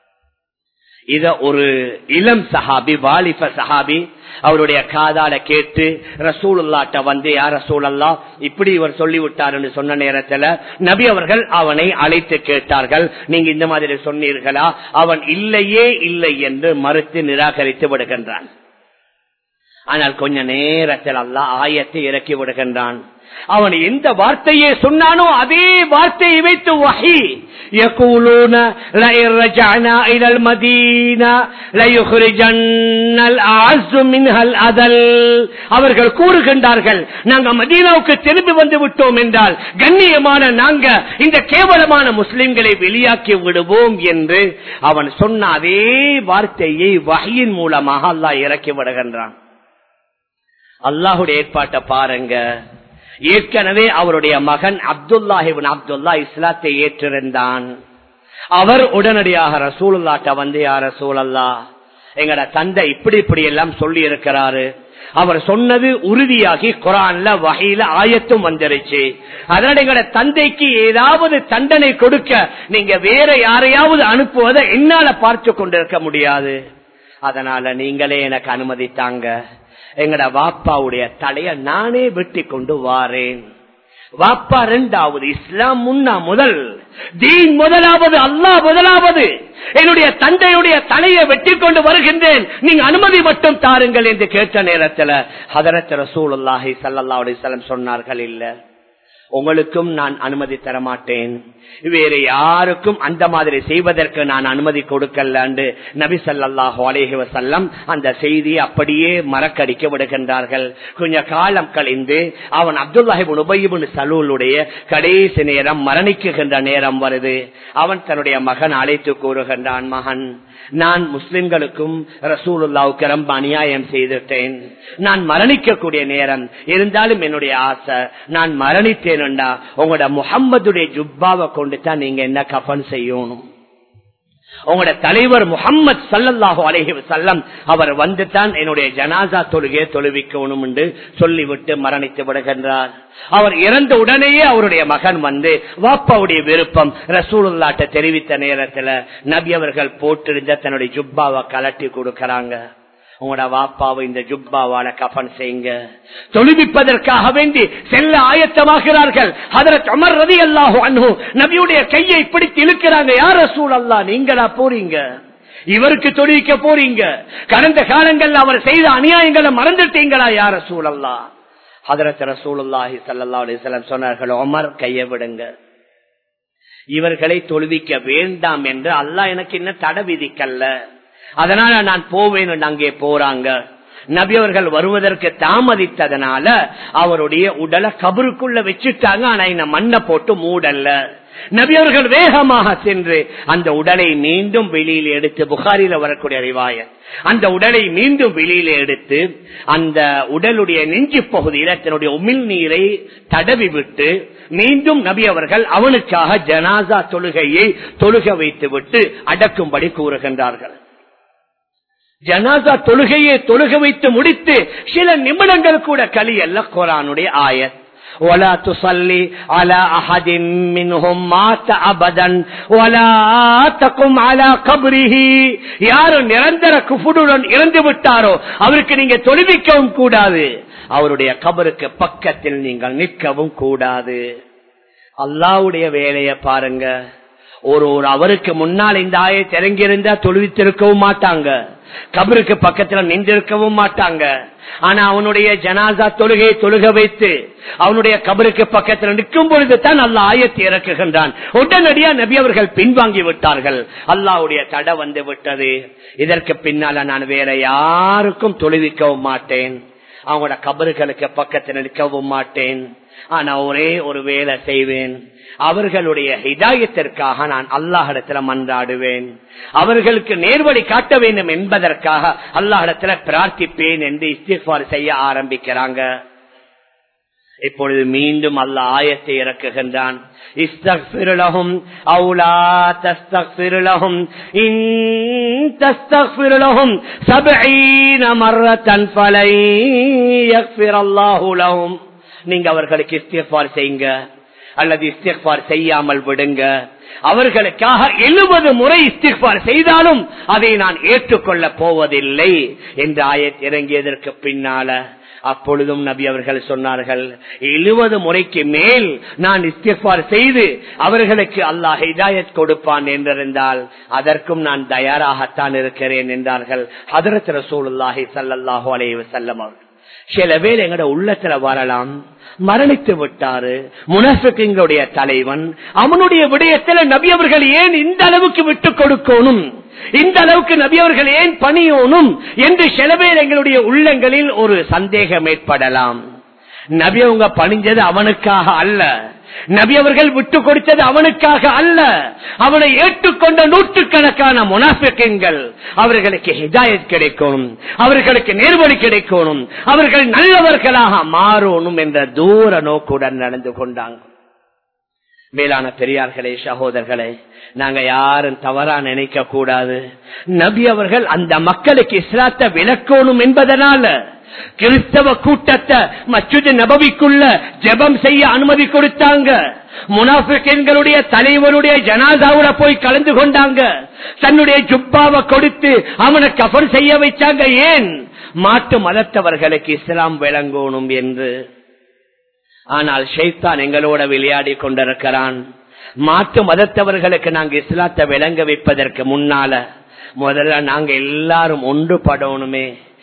இத ஒரு இளம் சஹாபி, வாலிப சஹாபி அவருடைய காதால கேட்டு ரசூலுல்லாஹ்ட்ட வந்து, யா ரசூலல்லாஹ் இப்படி இவர் சொல்லிவிட்டார் சொன்ன நேரத்துல நபி அவர்கள் அவனை அழைத்து கேட்டார்கள், நீங்க இந்த மாதிரி சொன்னீர்களா? அவன் இல்லையே இல்லை என்று மறுத்து நிராகரித்து விடுகின்றான். ஆனால் கொஞ்ச நேரத்தில் அல்லாஹ் ஆயத்தை இறக்கி விடுகின்றான். அவன் எந்த வார்த்தையை சொன்னானோ அதே வார்த்தையை வைத்து வஹி يقولون لئن رجعنا الى المدينه ليخرجن الاعز منها الاذل. அவர்கள் கூறுகின்றார்கள், நாங்க மதீனாவுக்கு திரும்பி வந்து விட்டோம் என்றால் கண்ணியமான நாங்க இந்த கேவலமான முஸ்லிம்களை வெளியாக்கி விடுவோம் என்று அவன் சொன்ன அதே வார்த்தையை வஹியின் மூலமாக அல்லாஹ் இறக்கி விடுகின்றான். அல்லாஹ்வுடைய ஏற்பாட்டை பாருங்க. ஏற்கனவே அவருடைய மகன் அப்துல்லாஹ் இப்னு அப்துல்லா இஸ்லாத்தை ஏற்றிருந்தான். அவர் உடனடியாக ரசூலுல்லாஹ்ட்ட வந்து, யா ரசூலல்லாஹ் எங்கட தந்தை இப்படி இப்படி எல்லாம் சொல்லி இருக்கிறாரு, அவர் சொன்னது உறுதியாகி குர்ஆன்ல வஹீல ஆயத்தும் வந்துருச்சு, அதனால எங்கட தந்தைக்கு ஏதாவது தண்டனை கொடுக்க நீங்க வேற யாரையாவது அனுப்புவதை என்னால பார்த்து கொண்டிருக்க முடியாது, அதனால நீங்களே எனக்கு அனுமதித்தாங்க, எங்கட வாப்பாவுடைய தலைய நானே வெட்டி கொண்டு வாரேன். வாப்பா ரெண்டாவது, இஸ்லாம் முன்னா முதல், தீன் முதலாவது, அல்லாஹ் முதலாவது, என்னுடைய தந்தையுடைய தலையை வெட்டி கொண்டு வருகின்றேன், நீங்க அனுமதி மட்டும் தாருங்கள் என்று கேட்ட நேரத்தில் ஹதரத் ரசூலுல்லாஹி ஸல்லல்லாஹு அலைஹி வஸல்லம் சொன்னார்கள், இல்ல உங்களுக்கும் நான் அனுமதி தர மாட்டேன், வேறு யாருக்கும் அந்த மாதிரி செய்வதற்கு நான் அனுமதி கொடுக்கல என்று நபி ஸல்லல்லாஹு அலைஹி வஸல்லம் அந்த செய்தியை அப்படியே மறக்கடிக்க விடுகின்றார்கள். கொஞ்ச காலம் கழிந்து அவன் அப்துல்லாஹ் இப்னு உபய் இப்னு சலூலுடைய கடைசி நேரம், மரணிக்குகின்ற நேரம் வருது. அவன் தன்னுடைய மகன் அழைத்து கூறுகின்றான், மகன், நான் முஸ்லிம்களுக்கும் ரசூலுல்லாஹ்வுக்கு ரொம்ப அநியாயம் செய்துட்டேன், நான் மரணிக்கக்கூடிய நேரம், இருந்தாலும் என்னுடைய ஆசை, நான் மரணித்தேன், உங்களோட முஹம்மதுடைய ஜுப்பாவை கொண்டு தான் நீங்க என்ன கஃபன் செய்யணும், உங்களோட தலைவர் முஹம்மது ஸல்லல்லாஹு அலைஹி வஸல்லம் அவர் வந்து தான் என்னுடைய ஜனாசா தொழுகையை தொழுவிக்கணும் என்று சொல்லிவிட்டு மரணித்து விடுகின்றார். அவர் இறந்த உடனேயே அவருடைய மகன் வந்து வாப்பாவுடைய விருப்பம் ரசூலுல்லாஹ்ட்ட தெரிவித்த நேரத்தில் நபி அவர்கள் போட்டிருந்த தன்னுடைய ஜுப்பாவை கலட்டி கொடுக்கறாங்க. உங்களோட வாப்பாவை இந்த ஜுப்பாவால கஃபன் செய்யுங்க. தொழுவிப்பதற்காக வேண்டி செல்ல ஆயத்தமாகிறார்கள். ஹஜ்ரத் உமர் ரலியல்லாஹு அன்ஹு நபியுடைய கையை பிடித்து இழுக்கிறாங்க. யா ரசூலல்லாஹ், நீங்களா போறீங்க, இவருக்கு தொழுவிக்க போறீங்க, கடந்த காலங்களில் அவர் செய்த அநியாயங்களை மறந்துட்டீங்களா யா ரசூலல்லாஹ்? ஹஜ்ரத் ரசூலுல்லாஹி ஸல்லல்லாஹு அலைஹி வஸல்லம் சொன்னார்கள், உமர் கையை விடுங்க, இவர்களை தொழுவிக்க வேண்டாம் என்று அல்லாஹ் எனக்கு இன்னும் தடை விதிக்கல்ல, அதனால நான் போவேன். அங்கே போறாங்க. நபி அவர்கள் வருவதற்கு தாமதித்ததனால அவருடைய உடலை கபருக்குள்ள வச்சுட்டாங்க. ஆனா இந்த மண்ணை போட்டு மூடல்ல. நபி அவர்கள் வேகமாக சென்று அந்த உடலை மீண்டும் வெளியில எடுத்து, புகாரில வரக்கூடிய ரிவாயத், அந்த உடலை மீண்டும் வெளியில எடுத்து அந்த உடலுடைய நெஞ்சு பகுதியில தன்னுடைய உமிழ் நீரை தடவி விட்டு மீண்டும் நபி அவர்கள் அவனுக்காக ஜனாசா தொழுகையை தொழுக வைத்து விட்டு அடக்கும்படி கூறுகின்றார்கள். ஜனாசா தொழுகையை தொழுக வைத்து முடித்து சில நிமிடங்கள் கூட கலியல்ல குர்ஆனுடைய ஆயத், ولا تصلي على احد منهم مات ابدا ولا تقم على قبره, யார் நிரந்தர குஃபுருடன் இறந்து விட்டாரோ அவருக்கு நீங்க தொழுவிக்கவும் கூடாது, அவருடைய கபருக்கு பக்கத்தில் நீங்கள் நிற்கவும் கூடாது. அல்லாஹ்வுடைய வேலையை பாருங்க. ஒரு ஒரு அவருக்கு முன்னால் இந்த ஆயத் இறங்கியிருந்தா தொழுவித்திருக்கவும் மாட்டாங்க, கபருக்கு பக்கத்துல நின்றிருக்கவும் மாட்டாங்க. ஆனா அவனுடைய ஜனாசா தொழுகையை தொழுக வைத்து அவனுடைய கபருக்கு பக்கத்தில் நிற்கும் பொழுது தான் அல்லாஹ் ஆயத்தை இறக்குகின்றான். உடனடியா நபி அவர்கள் பின்வாங்கி விட்டார்கள். அல்லாஹ்வுடைய தடை வந்து விட்டது. இதற்கு பின்னால நான் வேற யாருக்கும் தொழுவிக்கவும் மாட்டேன், அவங்களோட கபர்களுக்கு பக்கத்தில் நிற்கவும் மாட்டேன். ஆனா ஒரே ஒரு வேலை செய்வேன், அவர்களுடைய ஹிதாயத்திற்காக நான் அல்லாஹ்விடத்தில் மன்றாடுவேன், அவர்களுக்கு நேர்வழி காட்ட வேண்டும் என்பதற்காக அல்லாஹ்விடத்தில் பிரார்த்திப்பேன் என்று இஸ்திக்ஃபார் செய்ய ஆரம்பிக்கிறாங்க. இப்பொழுது மீண்டும் அல்லாஹ் ஆயத்தை இறக்குகின்றான். இஸ்தக்ஃபிர் லஹும் அவ் லா தஸ்தக்ஃபிர் லஹும் இன் தஸ்தக்ஃபிர் லஹும் சப்ஈன மர்ரத்தன் ஃபலை யக்ஃபிரல்லாஹு லஹும், நீங்க அவர்களுக்கு இஸ்திக்ஃபார் செய்யுங்க அல்லது இஸ்திக்ஃபார் செய்யாமல் விடுங்க, அவர்களுக்காக எழுபது முறை இஸ்திக்ஃபார் செய்தாலும் அதை நான் ஏற்றுக்கொள்ள போவதில்லை என்று ஆயத் இறங்கியதற்கு பின்னால அப்பொழுதும் நபி அவர்கள் சொன்னார்கள், எழுபது முறைக்கு மேல் நான் இஸ்திக்ஃபார் செய்து அவர்களுக்கு அல்லாஹ் ஹிதாயத் கொடுப்பான் என்றிருந்தால் அதற்கும் நான் தயாராகத்தான் இருக்கிறேன் என்றார்கள் ஹஜ்ரத் ரசூலுல்லாஹி ஸல்லல்லாஹு அலைஹி வஸல்லம் அவர்கள். சில பேர் எங்கட உள்ளத்துல வரலாம், மரணித்து விட்டாரு முனாஃபிக்குகளுடைய தலைவன், அவனுடைய விடயத்துல நபி அவர்கள் ஏன் இந்த அளவுக்கு விட்டு கொடுக்கணும், இந்த அளவுக்கு நபி அவர்கள் ஏன் பணியோனும் என்று சில பேர் எங்களுடைய உள்ளங்களில் ஒரு சந்தேகம் ஏற்படலாம். நபி அவங்க பணிஞ்சது அவனுக்காக அல்ல, நபி அவர்கள் விட்டு கொடுத்தது அவனுக்காக அல்ல, அவனை ஏற்றுக்கொண்ட நூற்றுக்கணக்கான முனாஃபிக்குகள் அவர்களுக்கு ஹிதாயத் கிடைக்கணும், அவர்களுக்கு நேர்வழி கிடைக்கணும், அவர்கள் நல்லவர்களாக மாறணும் என்ற தூர நோக்குடன் நடந்து கொண்டாங்க. மேலான பெரியார்களே, சகோதரர்களே, நாங்க யாரும் தவறா நினைக்க கூடாது. நபி அவர்கள் அந்த மக்களுக்கு இஸ்லாத்தை விளக்கணும் என்பதனால கிறிஸ்தவ கூட்டத்தை மஸ்ஜித் நபவிக்குள்ள ஜெபம் செய்ய அனுமதி கொடுத்தாங்க. முனாஃபிக்குகளுடைய தலைவருடைய ஜனாசாவுல போய் கலந்து கொண்டாங்க. தன்னுடைய ஜுப்பாவை கொடுத்து அவனை கஃபன் செய்ய வைச்சாங்க. ஏன்? மாட்டு மதத்தவர்களுக்கு இஸ்லாம் விளங்கணும் என்று. ஆனால் ஷைத்தான் எங்களோட விளையாடி கொண்டிருக்கிறான். மாட்டு மதத்தவர்களுக்கு நாங்க இஸ்லாத்தை விளங்க வைப்பதற்கு முன்னால முதல்ல நாங்க எல்லாரும் ஒன்றுபடணுமே.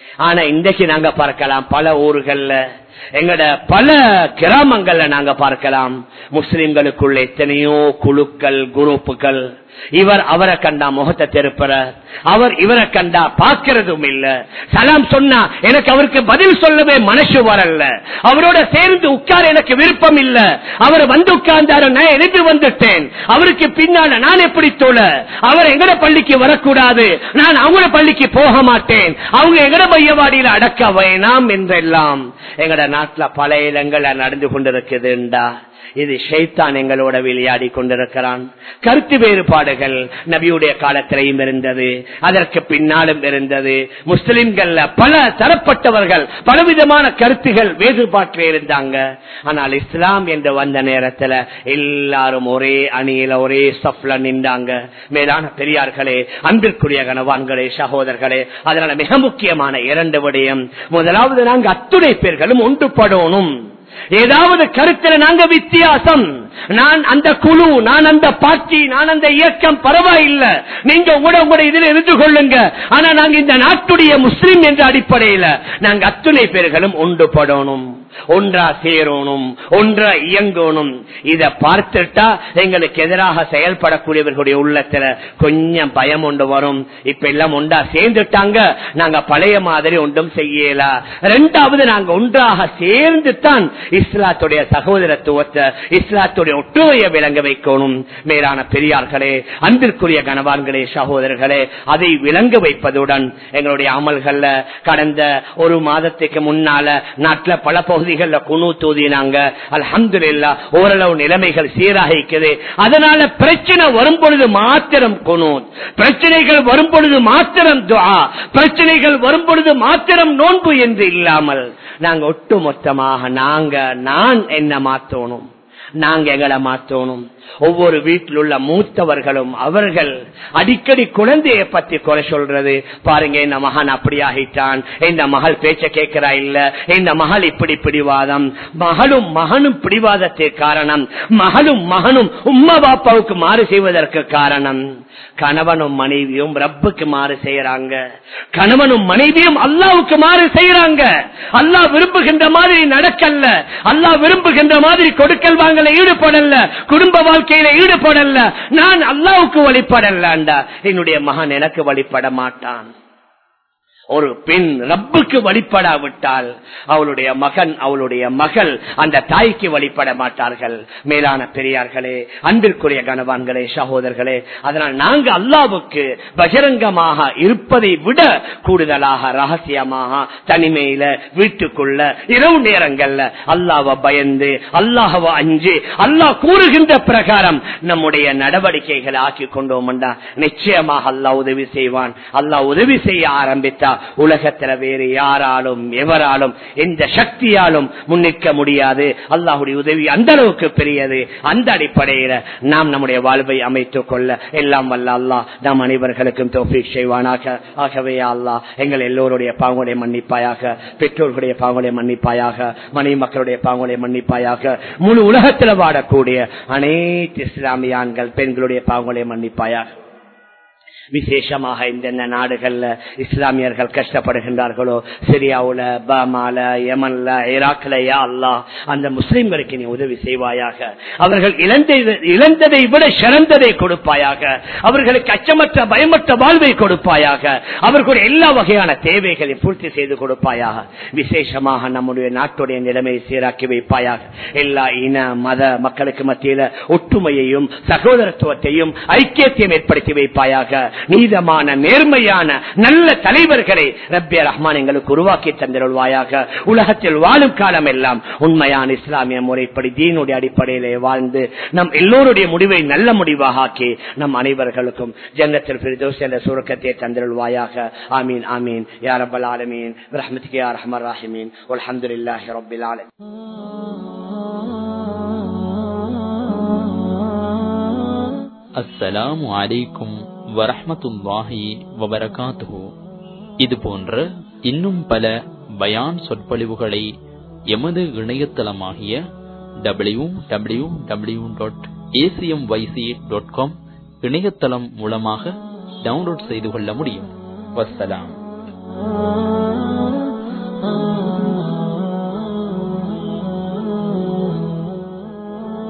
ஆனா இன்றைக்கு நாங்க பார்க்கலாம் பல ஊர்கள்ல, எங்கட பல கிராமங்கள்ல நாங்க பார்க்கலாம் முஸ்லிம்களுக்குள்ள எத்தனையோ குழுக்கள், குரூப்புகள். இவர் அவரை கண்டா முகத்தை திருப்புற, அவர் இவரை கண்டா பார்க்கிறதும் இல்ல. சலாம் சொன்னா எனக்கு அவருக்கு பதில் சொல்லவே மனசு வரல, அவரோட சேர்ந்து உட்கார எனக்கு விருப்பம் இல்ல. அவர் வந்து உட்கார்ந்தாரு, நான் எழுந்து வந்துட்டேன். அவருக்கு பின்னால நான் எப்படி தோழ, அவர் எங்கட பள்ளிக்கு வரக்கூடாது, நான் அவங்களோட பள்ளிக்கு போக மாட்டேன், அவங்க எங்கட மையவாடியில் அடக்க வேணாம் என்றெல்லாம் எங்கட நாட்டுல பல இடங்கள் நடந்து கொண்டிருக்குதுண்டா. இது ஷைத்தான் எங்களோட விளையாடி கொண்டிருக்கிறான். கருத்து வேறுபாடுகள் நபியுடைய காலத்திலையும் இருந்தது, அதற்கு பின்னாலும் இருந்தது. முஸ்லிம்கள் பல தரப்பட்டவர்கள் பலவிதமான கருத்துகள் வேறுபாட்டில் இருந்தாங்க. ஆனால் இஸ்லாம் என்று வந்த நேரத்தில் எல்லாரும் ஒரே அணியில ஒரே சஃப்ல நின்றாங்க. மேலான பெரியார்களே, அன்பிற்குரிய கனவான்களே, சகோதரர்களே, அதனால மிக முக்கியமான இரண்டு விடயம். முதலாவது, நாங்க அத்துணை பேர்களும் ஒன்றுபடணும். ஏதாவது கருத்தில் நாங்க வித்தியாசம், நான் அந்த குழு, நான் அந்த பார்ட்டி, நான் அந்த இயக்கம், பரவாயில்லை, நீங்க உங்களோட உங்களோட இதில் இருந்து கொள்ளுங்க. ஆனா நாங்க இந்த நாட்டுடைய முஸ்லிம் என்ற அடிப்படையில் நாங்க அத்துணை பேர்களும் ஒன்றுபடணும், ஒன்றா சேரணும், ஒன்றா இயங்கணும். இத பார்த்துட்டா எங்களுக்கு எதிராக செயல்படக்கூடியவர்களுடைய உள்ளத்துல கொஞ்சம் பயம் ஒன்று வரும். இப்ப எல்லாம் ஒன்றா சேர்ந்துட்டாங்க, நாங்க பழைய மாதிரி ஒன்றும் செய்யல. இரண்டாவது, நாங்க ஒன்றாக சேர்ந்து தான் இஸ்லாத்துடைய சகோதரத்துவத்தை, இஸ்லாத்துடைய ஒற்றுமையை விளங்க வைக்கணும். மேலான பெரியார்களே, அன்பிற்குரிய கனவான்களே, சகோதரர்களே, அதை விளங்க வைப்பதுடன் எங்களுடைய அமல்கள்ல கடந்த ஒரு மாதத்துக்கு முன்னால நாட்டில் பல பகுதிகளில் குனு தூதினாங்க. அல்ஹம்துலில்லாஹ், ஓரளவு நிலைமைகள் சீராகிக்குது. அதனால பிரச்சனை வரும் பொழுது மாத்திரம் குனு, பிரச்சனைகள் வரும் பொழுது மாத்திரம் துஆ, பிரச்சனைகள் வரும் பொழுது மாத்திரம் நோன்பு என்று இல்லாமல் நாங்க ஒட்டுமொத்தமாக நாங்க நான் என்ன மாத்தணும், நாங்க எங்களை மாத்தணும். ஒவ்வொரு வீட்டில் உள்ள மூத்தவர்களும் அவர்கள் அடிக்கடி குழந்தையை பத்தி குறை சொல்றது. பாருங்க, இந்த மகன் அப்படி ஆகிட்டான், இந்த மகள் பேச்ச கேட்கிறா இல்ல, இந்த மகள் இப்படி பிடிவாதம். மகளும் மகனும் பிடிவாதத்திற்கு காரணம், மகளும் மகனும் உம்மா பாப்பாவுக்கு மாறு செய்வதற்கு காரணம் கணவனும் மனைவியும் ரப்புக்கு மாறு செய்யறாங்க, கணவனும் மனைவியும் அல்லாவுக்கு மாறு செய்யறாங்க. அல்லாஹ் விரும்புகின்ற மாதிரி நடக்கல்ல, அல்லாஹ் விரும்புகின்ற மாதிரி கொடுக்கல் வாங்கல ஈடுபடல, குடும்ப வாழ்க்கையில ஈடுபடல. நான் அல்லாவுக்கு வழிபடலாண்டா, என்னுடைய மகன் எனக்கு வழிபட மாட்டான். ஒரு பெண் ரப்புக்கு வழிபடாவிட்டால் அவளுடைய மகன், அவளுடைய மகள் அந்த தாய்க்கு வழிபட மாட்டார்கள். மேலான பெரியார்களே, அன்பிற்குரிய கனவான்களே, சகோதரர்களே, அதனால் நாங்கள் அல்லாவுக்கு பகிரங்கமாக இருப்பதை விட கூடுதலாக ரகசியமாக தனிமையில வீட்டுக்குள்ள இரவு நேரங்கள்ல அல்லாஹ்வை பயந்து, அல்லாஹ்வை அஞ்சு, அல்லாஹ் கூறுகின்ற பிரகாரம் நம்முடைய நடவடிக்கைகளை ஆக்கி கொண்டோம் என்றா நிச்சயமாக அல்லாஹ் உதவி செய்வான். அல்லாஹ் உதவி செய்ய ஆரம்பித்தா உலகத்துல வேறு யாராலும் எவராலும் எந்த சக்தியாலும் முன்னிற்க முடியாது. அல்லாஹுடைய உதவி அந்த அளவுக்கு பெரியது. அந்த அடிப்படையில நாம் நம்முடைய வாழ்வை அமைத்துக் கொள்ள எல்லாம் வல்ல அல்லாஹ் நாம் அனைவர்களுக்கும் தௌஃபீக் செய்வானாக. ஆகவே அல்லாஹ் எங்கள் எல்லோருடைய பாவங்களை மன்னிப்பாயாக, பெற்றோர்களுடைய பாவங்களை மன்னிப்பாயாக, மனைவி மக்களுடைய பாவங்களை மன்னிப்பாயாக, முழு உலகத்தில் வாழக்கூடிய அனைத்து இஸ்லாமிய ஆண்கள் பெண்களுடைய பாவங்களை மன்னிப்பாயாக. விசேஷமாக இந்த நாடுகள்ல இஸ்லாமியர்கள் கஷ்டப்படுகின்றார்களோ, சிரியாவுல, பர்மால, யமன்ல, ஈராக்ல, யா அல்லாஹ் அந்த முஸ்லிம்களுக்கு நீ உதவி செய்வாயாக. அவர்கள் இழந்ததை விட சிறந்ததை கொடுப்பாயாக. அவர்களுக்கு அச்சமற்ற பயமற்ற வாழ்வை கொடுப்பாயாக. அவர்களுடைய எல்லா வகையான தேவைகளை பூர்த்தி செய்து கொடுப்பாயாக. விசேஷமாக நம்முடைய நாட்டுடைய நிலைமையை சீராக்கி வைப்பாயாக. எல்லா இன மத மக்களுக்கு மத்தியில ஒற்றுமையையும் சகோதரத்துவத்தையும் ஐக்கியத்தையும் ஏற்படுத்தி வைப்பாயாக. நீதமான நேர்மையான நல்ல தலைவர்களை ரப்பே ரஹ்மான் எங்களுக்கு உருவாக்கி தந்திருவாயாக. உலகத்தில் வாழும் காலம் எல்லாம் உண்மையான இஸ்லாமிய முறைப்படி தீனுடைய அடிப்படையிலே வாழ்ந்து நம் எல்லோருடைய முடிவை நல்ல முடிவாக ஆக்கி நம் அனைவர்களுக்கும் ஜன்னத்துல் ஃபிர்தௌஸ் என்ற சுருக்கத்தை தந்திருவாயாக. ஆமீன் ஆமீன் யா ரப்பல் ஆலமீன் பிரஹ்மதிக யா அர்ஹமர் ராஹிமீன் வல்ஹம்துலில்லாஹி ரப்பில் ஆலமீன். அஸ்ஸலாமு அலைக்கும் வரஹ்மத்துல்லாஹி வபரகாத்துஹு. இது போன்ற இன்னும் பல பயான் சொற்பொழிவுகளை எமது இணையதளமாகிய W W W dot ACM YC dot com இணையதளம் மூலமாக டவுன்லோட் செய்து கொள்ள முடியும். வஸ்ஸலாம்.